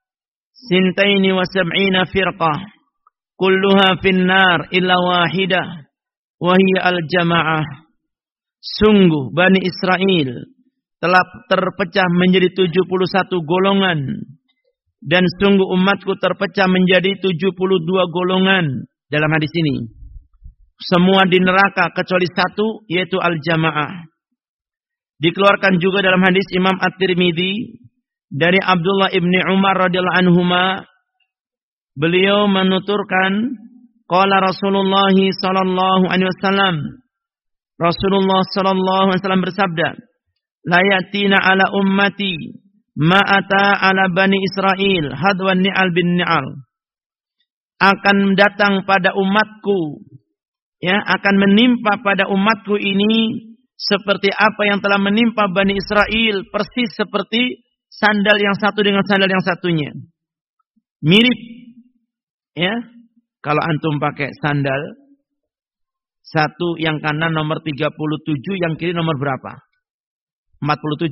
72 firqah kulluha finnar illa wahidah wa hiya al-jamaah. Sungguh Bani Israel telah terpecah menjadi 71 golongan, dan sungguh umatku terpecah menjadi 72 golongan. Dalam hadis ini semua di neraka kecuali satu, yaitu al-jamaah. Dikeluarkan juga dalam hadis Imam At-Tirmidzi dari Abdullah ibni Umar radhiyallahu anhuma, beliau menuturkan, qala Rasulullah sallallahu alaihi wasallam, Rasulullah sallallahu alaihi wasallam bersabda, la yatina ala ummati ma ata ala bani Israil hadwan ni'al bin ni'al. Akan datang pada umatku, ya, akan menimpa pada umatku ini seperti apa yang telah menimpa Bani Israel, persis seperti sandal yang satu dengan sandal yang satunya. Mirip, ya. Kalau antum pakai sandal, satu yang kanan nomor 37, yang kiri nomor berapa? 47.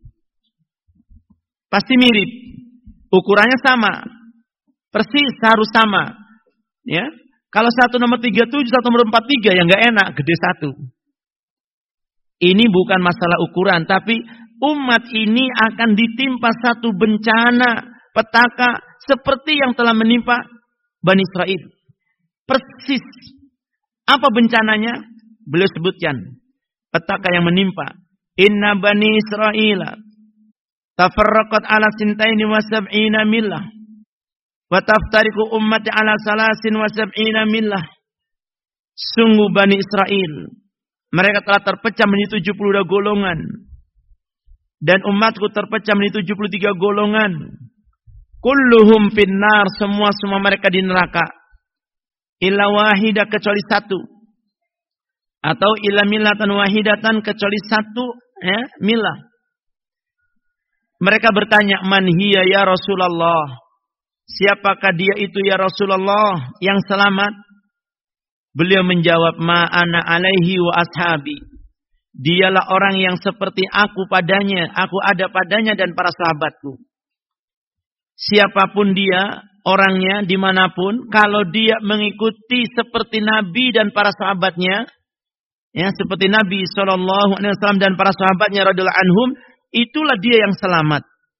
Pasti mirip. Ukurannya sama. Persis harus sama. Ya. Kalau satu nomor 37, satu nomor 43, ya nggak enak, gede satu. Ini bukan masalah ukuran, tapi umat ini akan ditimpa satu bencana, petaka, seperti yang telah menimpa Bani Israel. Persis. Apa bencananya? Beliau sebutkan. Petaka yang menimpa. Inna Bani Israel tafarraqat ala sintaini wa sab'ina millah. Wa taftariku ummati ala salasin wa sab'ina millah. Sungguh Bani Israel, mereka telah terpecah menjadi 72 golongan. Dan umatku terpecah menjadi 73 golongan. Kulluhum finnar, semua mereka di neraka. Illa wahidah, kecuali satu. Atau illa millatan wahidatan, kecuali satu, ya, milah. Mereka bertanya, man hiya ya Rasulullah? Siapakah dia itu ya Rasulullah yang selamat? Beliau menjawab, ma ana alaihi wa ashabi. Dialah orang yang seperti aku padanya, aku ada padanya dan para sahabatku. Siapapun dia, orangnya dimanapun, kalau dia mengikuti seperti Nabi dan para sahabatnya, ya, seperti Nabi SAW dan para sahabatnya radhiyallahu anhum, itulah dia yang selamat.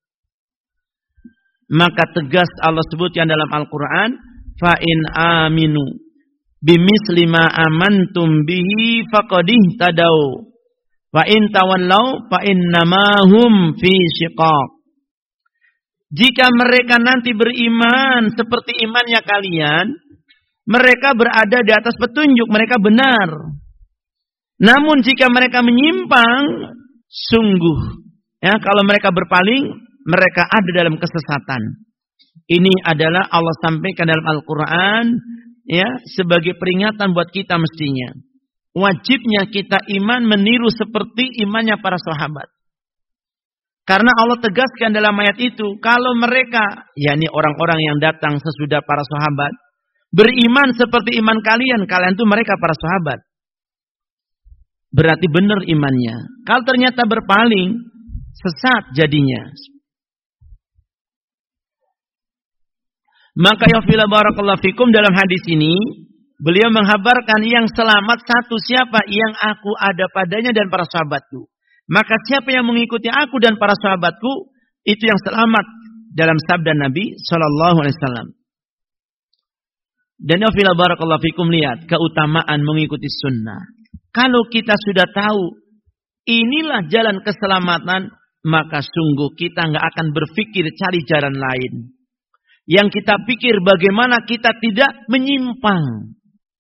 Maka tegas Allah sebutkan dalam Al-Quran, fa in aminu bimisli ma amantum bihi faqadih tadau wa in tawallau fa innamahum fi syiqaq. Jika mereka nanti beriman seperti imannya kalian, mereka berada di atas petunjuk, mereka benar. Namun jika mereka menyimpang, sungguh, ya, kalau mereka berpaling, mereka ada dalam kesesatan. Ini adalah Allah sampaikan dalam Al-Quran, ya, sebagai peringatan buat kita mestinya. Wajibnya kita iman meniru seperti imannya para sahabat. Karena Allah tegaskan dalam ayat itu, kalau mereka, yakni orang-orang yang datang sesudah para sahabat, beriman seperti iman kalian, kalian itu mereka para sahabat. Berarti benar imannya. Kalau ternyata berpaling, sesat jadinya. Maka ya fila barakallahu fikum, dalam hadis ini beliau menghabarkan yang selamat satu, siapa? Yang aku ada padanya dan para sahabatku. Maka siapa yang mengikuti aku dan para sahabatku, itu yang selamat, dalam sabda Nabi sallallahu alaihi wasallam. Dan ya fila barakallahu fikum, lihat keutamaan mengikuti sunnah. Kalau kita sudah tahu inilah jalan keselamatan, maka sungguh kita nggak akan berpikir cari jalan lain. Yang kita pikir bagaimana kita tidak menyimpang.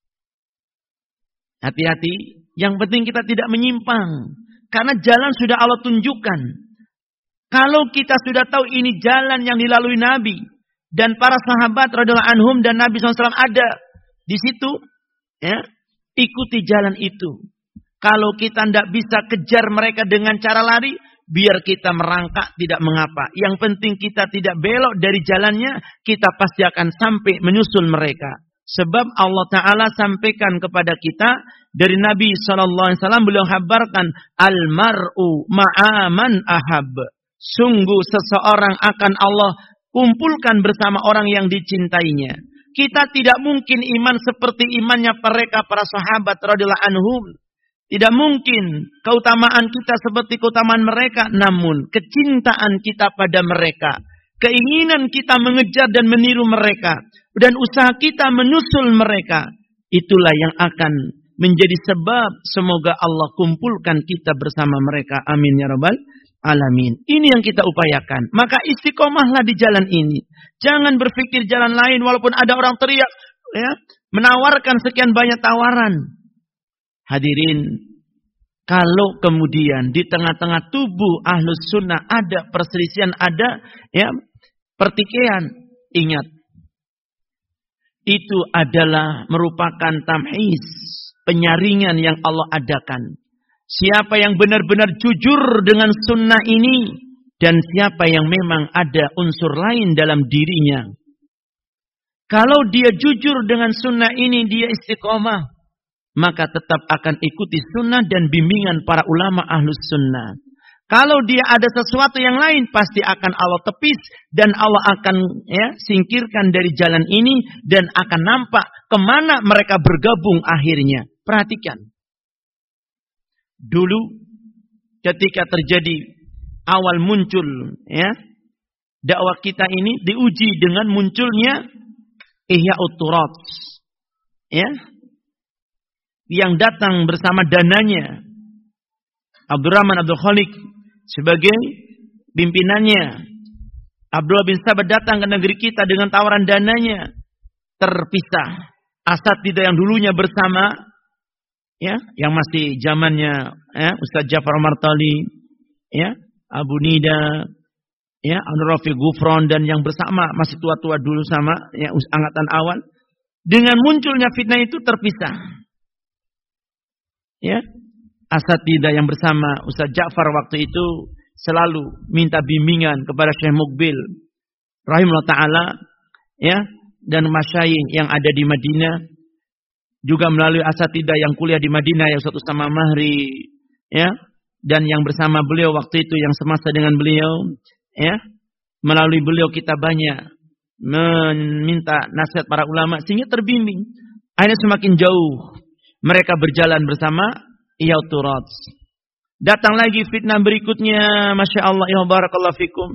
Hati-hati, yang penting kita tidak menyimpang. Karena jalan sudah Allah tunjukkan. Kalau kita sudah tahu ini jalan yang dilalui Nabi dan para sahabat radhiyallahu anhum dan Nabi SAW ada di situ, ya, ikuti jalan itu. Kalau kita tidak bisa kejar mereka dengan cara lari, biar kita merangkak tidak mengapa. Yang penting kita tidak belok dari jalannya, kita pasti akan sampai menyusul mereka. Sebab Allah Ta'ala sampaikan kepada kita dari Nabi SAW, beliau habarkan, Al-mar'u ma'aman ahab. Sungguh seseorang akan Allah kumpulkan bersama orang yang dicintainya. Kita tidak mungkin iman seperti imannya mereka para sahabat radhiyallahu anhum. Tidak mungkin keutamaan kita seperti keutamaan mereka. Namun kecintaan kita pada mereka, keinginan kita mengejar dan meniru mereka, dan usaha kita menyusul mereka, itulah yang akan menjadi sebab semoga Allah kumpulkan kita bersama mereka. Amin ya rabbal alamin. Ini yang kita upayakan. Maka istiqomahlah di jalan ini. Jangan berpikir jalan lain walaupun ada orang teriak, ya, menawarkan sekian banyak tawaran. Hadirin, kalau kemudian di tengah-tengah tubuh Ahlus Sunnah ada perselisihan, ada ya pertikaian, ingat, itu adalah merupakan tamhis, penyaringan yang Allah adakan. Siapa yang benar-benar jujur dengan sunnah ini dan siapa yang memang ada unsur lain dalam dirinya. Kalau dia jujur dengan sunnah ini, dia istiqomah, maka tetap akan ikuti sunnah dan bimbingan para ulama Ahlus Sunnah. Kalau dia ada sesuatu yang lain, pasti akan Allah tepis dan Allah akan singkirkan dari jalan ini dan akan nampak kemana mereka bergabung akhirnya. Perhatikan. Dulu ketika terjadi awal muncul dakwah kita ini diuji dengan munculnya Ihya'ut Turat. Yang datang bersama dananya Abdurrahman Abdul Khaliq sebagai pimpinannya. Abdullah bin Sabat datang ke negeri kita dengan tawaran dananya. Terpisah. Asatidzah yang dulunya bersama, yang masih zamannya Ustaz Ja'far Martali, Abu Nida, Abdul Rafiq Gufron, dan yang bersama masih tua-tua dulu sama angkatan awal. Dengan munculnya fitnah itu terpisah. Asatidzah yang bersama Ustaz Ja'far waktu itu selalu minta bimbingan kepada Syekh Muqbil rahimahullah ta'ala, dan masyayikh yang ada di Madinah, juga melalui asatidzah yang kuliah di Madinah, ya Ustaz Usama Mahri, dan yang bersama beliau waktu itu yang semasa dengan beliau, melalui beliau kita banyak meminta nasihat para ulama sehingga terbimbing. Akhirnya semakin jauh mereka berjalan bersama Ihya'ut Turat. Datang lagi fitnah berikutnya, Masya Allah, ya barakallahu fikum,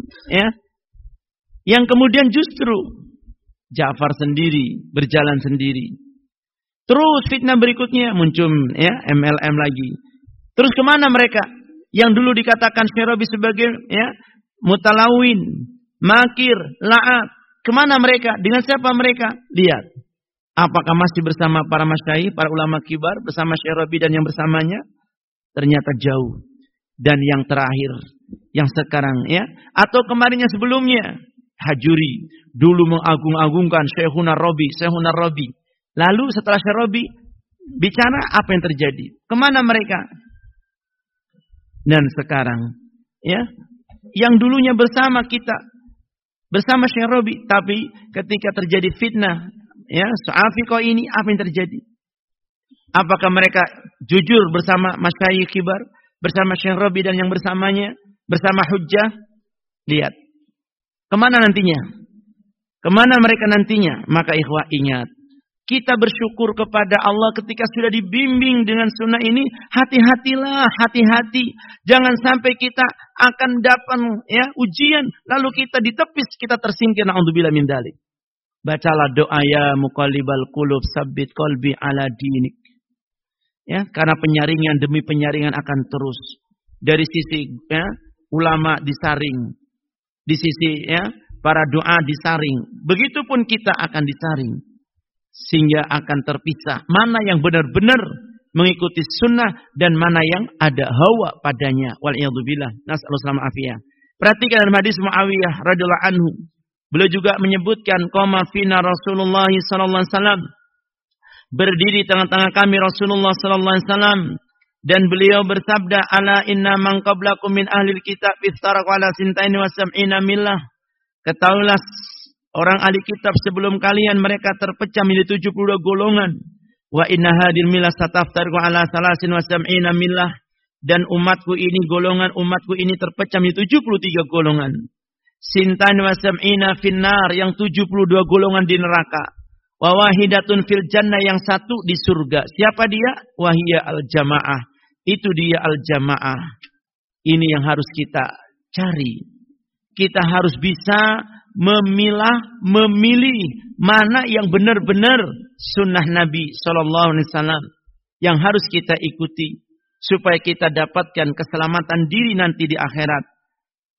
yang kemudian justru Ja'far sendiri berjalan sendiri. Terus fitnah berikutnya muncul MLM lagi. Terus kemana mereka? Yang dulu dikatakan Syekh Rabi sebagai mutalawin, makir, la'at. Kemana mereka? Dengan siapa mereka? Lihat. Apakah masih bersama para masyayikh, para ulama kibar, bersama Syekh Rabi dan yang bersamanya? Ternyata jauh. Dan yang terakhir, yang sekarang, atau kemarinnya sebelumnya, Hajuri, dulu mengagung-agungkan Syekhuna Rabi. Lalu setelah Syekh Rabi bicara, apa yang terjadi? Kemana mereka? Dan sekarang, yang dulunya bersama kita, bersama Syekh Rabi, tapi ketika terjadi fitnah, Su'afiqah ini, apa yang terjadi? Apakah mereka jujur bersama masyayikh kibar, bersama Syekh Rabi dan yang bersamanya, bersama Hujjah? Lihat. Kemana nantinya? Kemana mereka nantinya? Maka ikhwah ingat, kita bersyukur kepada Allah ketika sudah dibimbing dengan sunnah ini. Hati-hatilah, hati-hati. Jangan sampai kita akan dapat ujian, lalu kita ditepis, kita tersingkir. Na'udzubillah min dzalik. Bacalah doa ya muqallibal qulub sabbit qalbi ala dinik. Karena penyaringan demi penyaringan akan terus. Dari sisi ulama disaring, di sisi para doa disaring. Begitupun kita akan disaring. Sehingga akan terpisah mana yang benar-benar mengikuti sunnah dan mana yang ada hawa padanya. Wal'iyadzubillah. Nas'alullah salamah afiyah. Perhatikan dalam hadis Muawiyah radhiyallahu anhu. Beliau juga menyebutkan qama fina Rasulullah sallallahu alaihi wasallam. Berdiri tengah-tengah kami Rasulullah sallallahu alaihi wasallam dan beliau bersabda, ala inna man qablakum min ahlil kitab iftaraqu ala sintaini wa sab'ina millah. Ketahuilah orang ahli kitab sebelum kalian mereka terpecah menjadi 72 golongan. Wa inna hadil millah sataftariqu ala salasin wa sab'ina millah. Dan umatku ini, golongan umatku ini terpecah menjadi 73 golongan. Sintan wa sab'ina finnar, yang 72 golongan di neraka. Wa wahidatun fil jannah, yang satu di surga. Siapa dia? Wahiyya al-jamaah. Itu dia al-jamaah. Ini yang harus kita cari. Kita harus bisa memilih mana yang benar-benar sunnah Nabi SAW yang harus kita ikuti supaya kita dapatkan keselamatan diri nanti di akhirat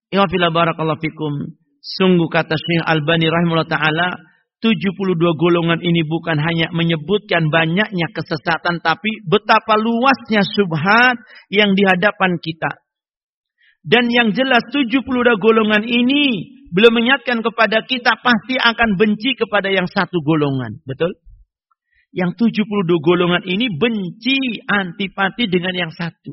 Ya fila barakallahu fikum. Sungguh kata Syekh Albani rahimahullah ta'ala, 72 golongan ini bukan hanya menyebutkan banyaknya kesesatan, tapi betapa luasnya syubhat yang di hadapan kita. Dan yang jelas 72 golongan ini belum mengingatkan kepada kita pasti akan benci kepada yang satu golongan. Betul? Yang 72 golongan ini benci, antipati dengan yang satu.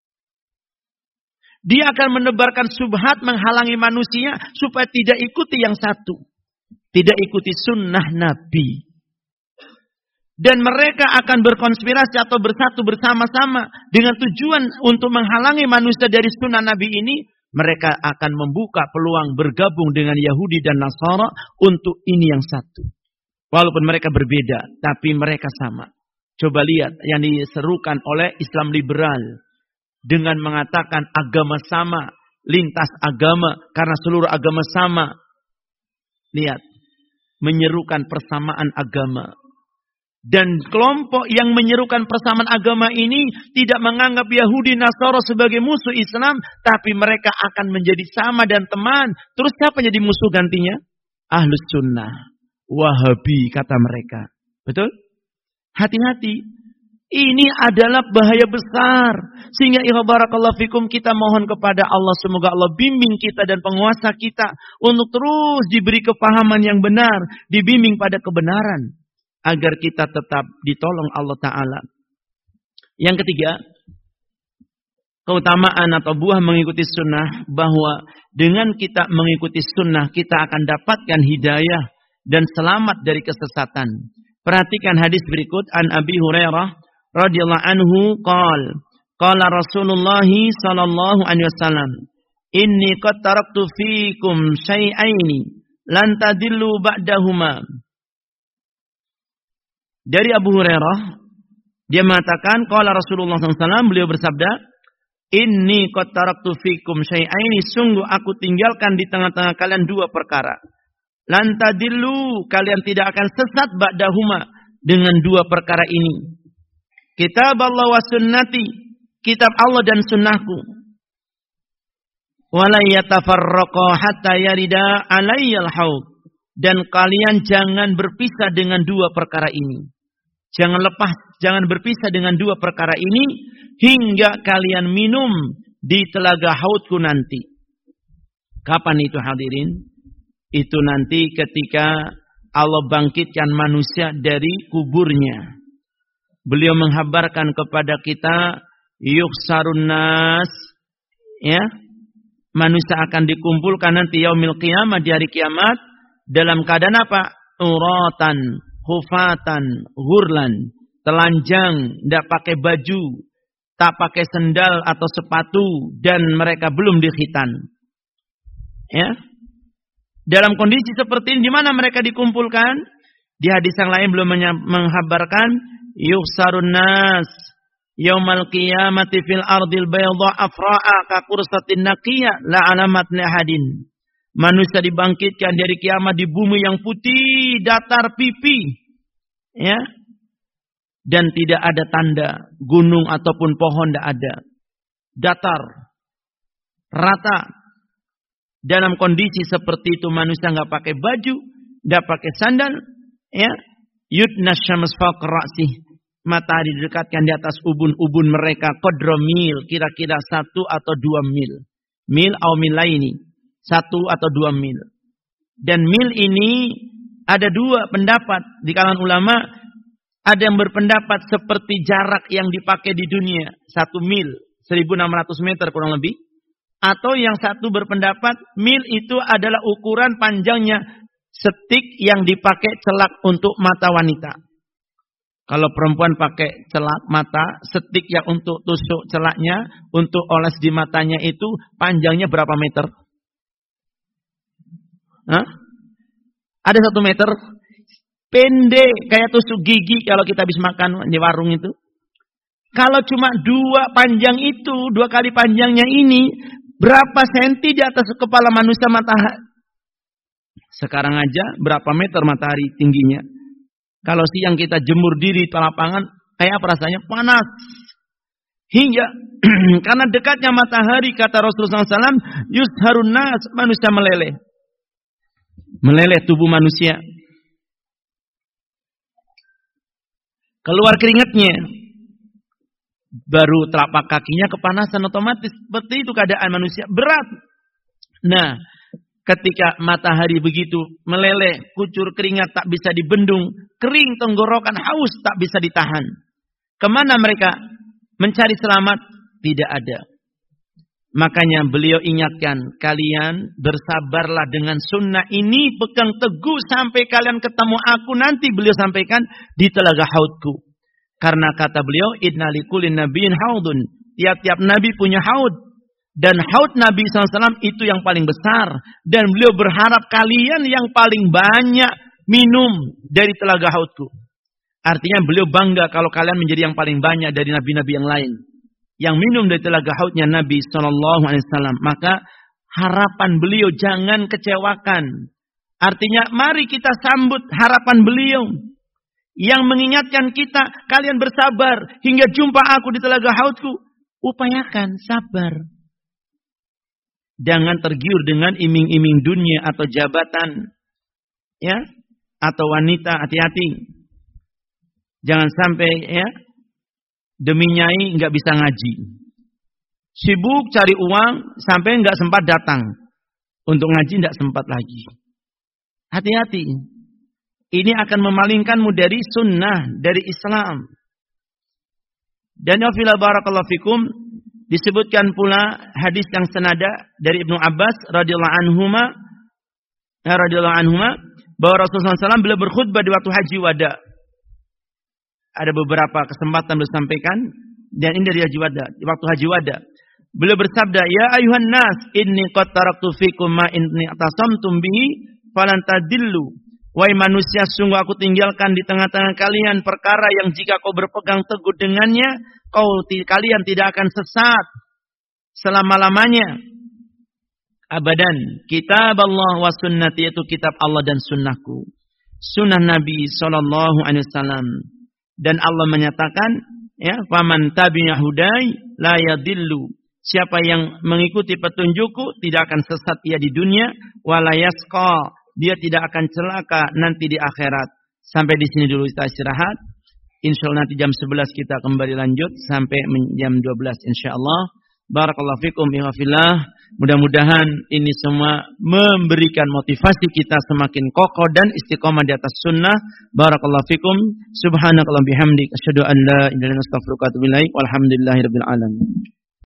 Dia akan menebarkan syubhat menghalangi manusia supaya tidak ikuti yang satu. Tidak ikuti sunnah Nabi. Dan mereka akan berkonspirasi atau bersatu bersama-sama dengan tujuan untuk menghalangi manusia dari sunnah Nabi ini. Mereka akan membuka peluang bergabung dengan Yahudi dan Nasara untuk ini yang satu. Walaupun mereka berbeda, tapi mereka sama. Coba lihat yang diserukan oleh Islam liberal. Dengan mengatakan agama sama, lintas agama, karena seluruh agama sama. Lihat, menyerukan persamaan agama. Dan kelompok yang menyerukan persamaan agama ini tidak menganggap Yahudi Nasara sebagai musuh Islam, tapi mereka akan menjadi sama dan teman. Terus siapa jadi musuh gantinya? Ahlus Sunnah, Wahabi kata mereka. Betul? Hati-hati. Ini adalah bahaya besar. Sehingga barakallahu fikum, kita mohon kepada Allah, semoga Allah bimbing kita dan penguasa kita untuk terus diberi kepahaman yang benar, dibimbing pada kebenaran, agar kita tetap ditolong Allah Ta'ala. Yang ketiga, keutamaan atau buah mengikuti sunnah, bahwa dengan kita mengikuti sunnah, kita akan dapatkan hidayah dan selamat dari kesesatan. Perhatikan hadis berikut. An Abi Hurairah radhiyallahu anhu qala Rasulullah sallallahu alaihi wasallam, inni qad taraktu fiikum syai'aini lan tadillu ba'dahuma. Dari Abu Hurairah, dia mengatakan qala Rasulullah sallallahu alaihi wasallam, beliau bersabda, inni qad taraktu fiikum syai'aini, sungguh aku tinggalkan di tengah-tengah kalian dua perkara. Lan tadillu, kalian tidak akan sesat ba'dahuma, dengan dua perkara ini. Kitab Allah wa sunnati, kitab Allah dan sunnahku. Wala yatafarraqa hatta yarida alayyal haud, dan kalian jangan berpisah dengan dua perkara ini. Jangan lepas, jangan berpisah dengan dua perkara ini hingga kalian minum di telaga haudku nanti. Kapan itu hadirin? Itu nanti ketika Allah bangkitkan manusia dari kuburnya. Beliau menghabarkan kepada kita, yuhsarun nas, ya, manusia akan dikumpulkan nanti yaumil qiyamah, di hari kiamat, dalam keadaan apa? Uratan, hufatan, ghurlan, telanjang, tidak pakai baju, tak pakai sendal atau sepatu, dan mereka belum dikhitan. Ya, dalam kondisi seperti ini, di mana mereka dikumpulkan? Di hadis yang lain belum menghabarkan, yuhsarun nas yaumal qiyamati fil ardil bayda afra'a ka kursatin naqiyya la alamat li ahadin. Manusia dibangkitkan dari kiamat di bumi yang putih, datar pipi, ya, dan tidak ada tanda gunung ataupun pohon, tidak ada, datar, rata. Dalam kondisi seperti itu manusia nggak pakai baju, nggak pakai sandal, ya. Yudna syams fawqa ra'sih, matahari didekatkan di atas ubun-ubun mereka, qadra mil, kira-kira 1 atau 2 mil. Mil atau mil laini, 1 atau 2 mil. Dan mil ini ada dua pendapat di kalangan ulama. Ada yang berpendapat seperti jarak yang dipakai di dunia, 1 mil, 1600 meter kurang lebih. Atau yang satu berpendapat mil itu adalah ukuran panjangnya setik yang dipakai celak untuk mata wanita. Kalau perempuan pakai celak mata, setik yang untuk tusuk celaknya, untuk oles di matanya itu panjangnya berapa meter? Hah? Ada 1 meter? Pendek, kayak tusuk gigi kalau kita habis makan di warung itu. Kalau cuma 2 panjang itu, 2 kali panjangnya ini, berapa senti di atas kepala manusia matahari? Sekarang aja berapa meter matahari tingginya. Kalau siang kita jemur diri di lapangan, kayak apa rasanya? Panas. Hingga karena dekatnya matahari, kata Rasulullah SAW, yusharun nas, manusia meleleh. Meleleh tubuh manusia. Keluar keringatnya. Baru telapak kakinya kepanasan otomatis. Seperti itu keadaan manusia. Berat. Nah, ketika matahari begitu meleleh, kucur keringat tak bisa dibendung, kering tenggorokan, haus tak bisa ditahan. Kemana mereka mencari selamat? Tidak ada. Makanya beliau ingatkan, kalian bersabarlah dengan sunnah ini, pegang teguh sampai kalian ketemu aku nanti, beliau sampaikan, di telaga haudku. Karena kata beliau, inna likulli nabiyyin haudun. Tiap-tiap nabi punya haud. Dan haud Nabi SAW itu yang paling besar. Dan beliau berharap kalian yang paling banyak minum dari telaga haudku. Artinya beliau bangga kalau kalian menjadi yang paling banyak dari nabi-nabi yang lain. Yang minum dari telaga haudnya Nabi SAW. Maka harapan beliau jangan kecewakan. Artinya mari kita sambut harapan beliau. Yang mengingatkan kita, kalian bersabar hingga jumpa aku di telaga haudku. Upayakan sabar. Jangan tergiur dengan iming-iming dunia atau jabatan, ya, atau wanita, hati-hati. Jangan sampai ya demi nyai nggak bisa ngaji, sibuk cari uang sampai nggak sempat datang untuk ngaji, nggak sempat lagi. Hati-hati. Ini akan memalingkanmu dari sunnah, dari Islam. Dan ya fila barakallahu fikum, disebutkan pula hadis yang senada dari Ibnu Abbas radhiyallahu anhuma bahwa Rasulullah SAW beliau berkhutbah di waktu haji wada. Ada beberapa kesempatan beliau sampaikan, dan ini dari haji wada, di waktu haji wada. Beliau bersabda, ya ayuhan nas, inni qad taraktu fikum ma inni atasamtum bihi falan tadillu. Wahai manusia, sungguh aku tinggalkan di tengah-tengah kalian perkara yang jika kau berpegang teguh dengannya, kalian tidak akan sesat selama-lamanya. Abadan. Kitab Allah wa sunnati, yaitu kitab Allah dan sunnahku. Sunnah Nabi SAW. Dan Allah menyatakan, ya, faman tabi'a hudai la yadillu. Siapa yang mengikuti petunjukku tidak akan sesat ia di dunia, wala yasqa. Dia tidak akan celaka nanti di akhirat. Sampai di sini dulu kita istirahat. Insyaallah nanti jam 11 kita kembali lanjut sampai jam 12 insyaallah. Barakallahu fikum wa fillah. Mudah-mudahan ini semua memberikan motivasi kita semakin kokoh dan istiqomah di atas sunnah. Barakallahu fikum. Subhanakallah bihamdik asyhadu an la ilaha illa anta astaghfiruka wa atubu ilaik. Walhamdulillahirabbil alamin.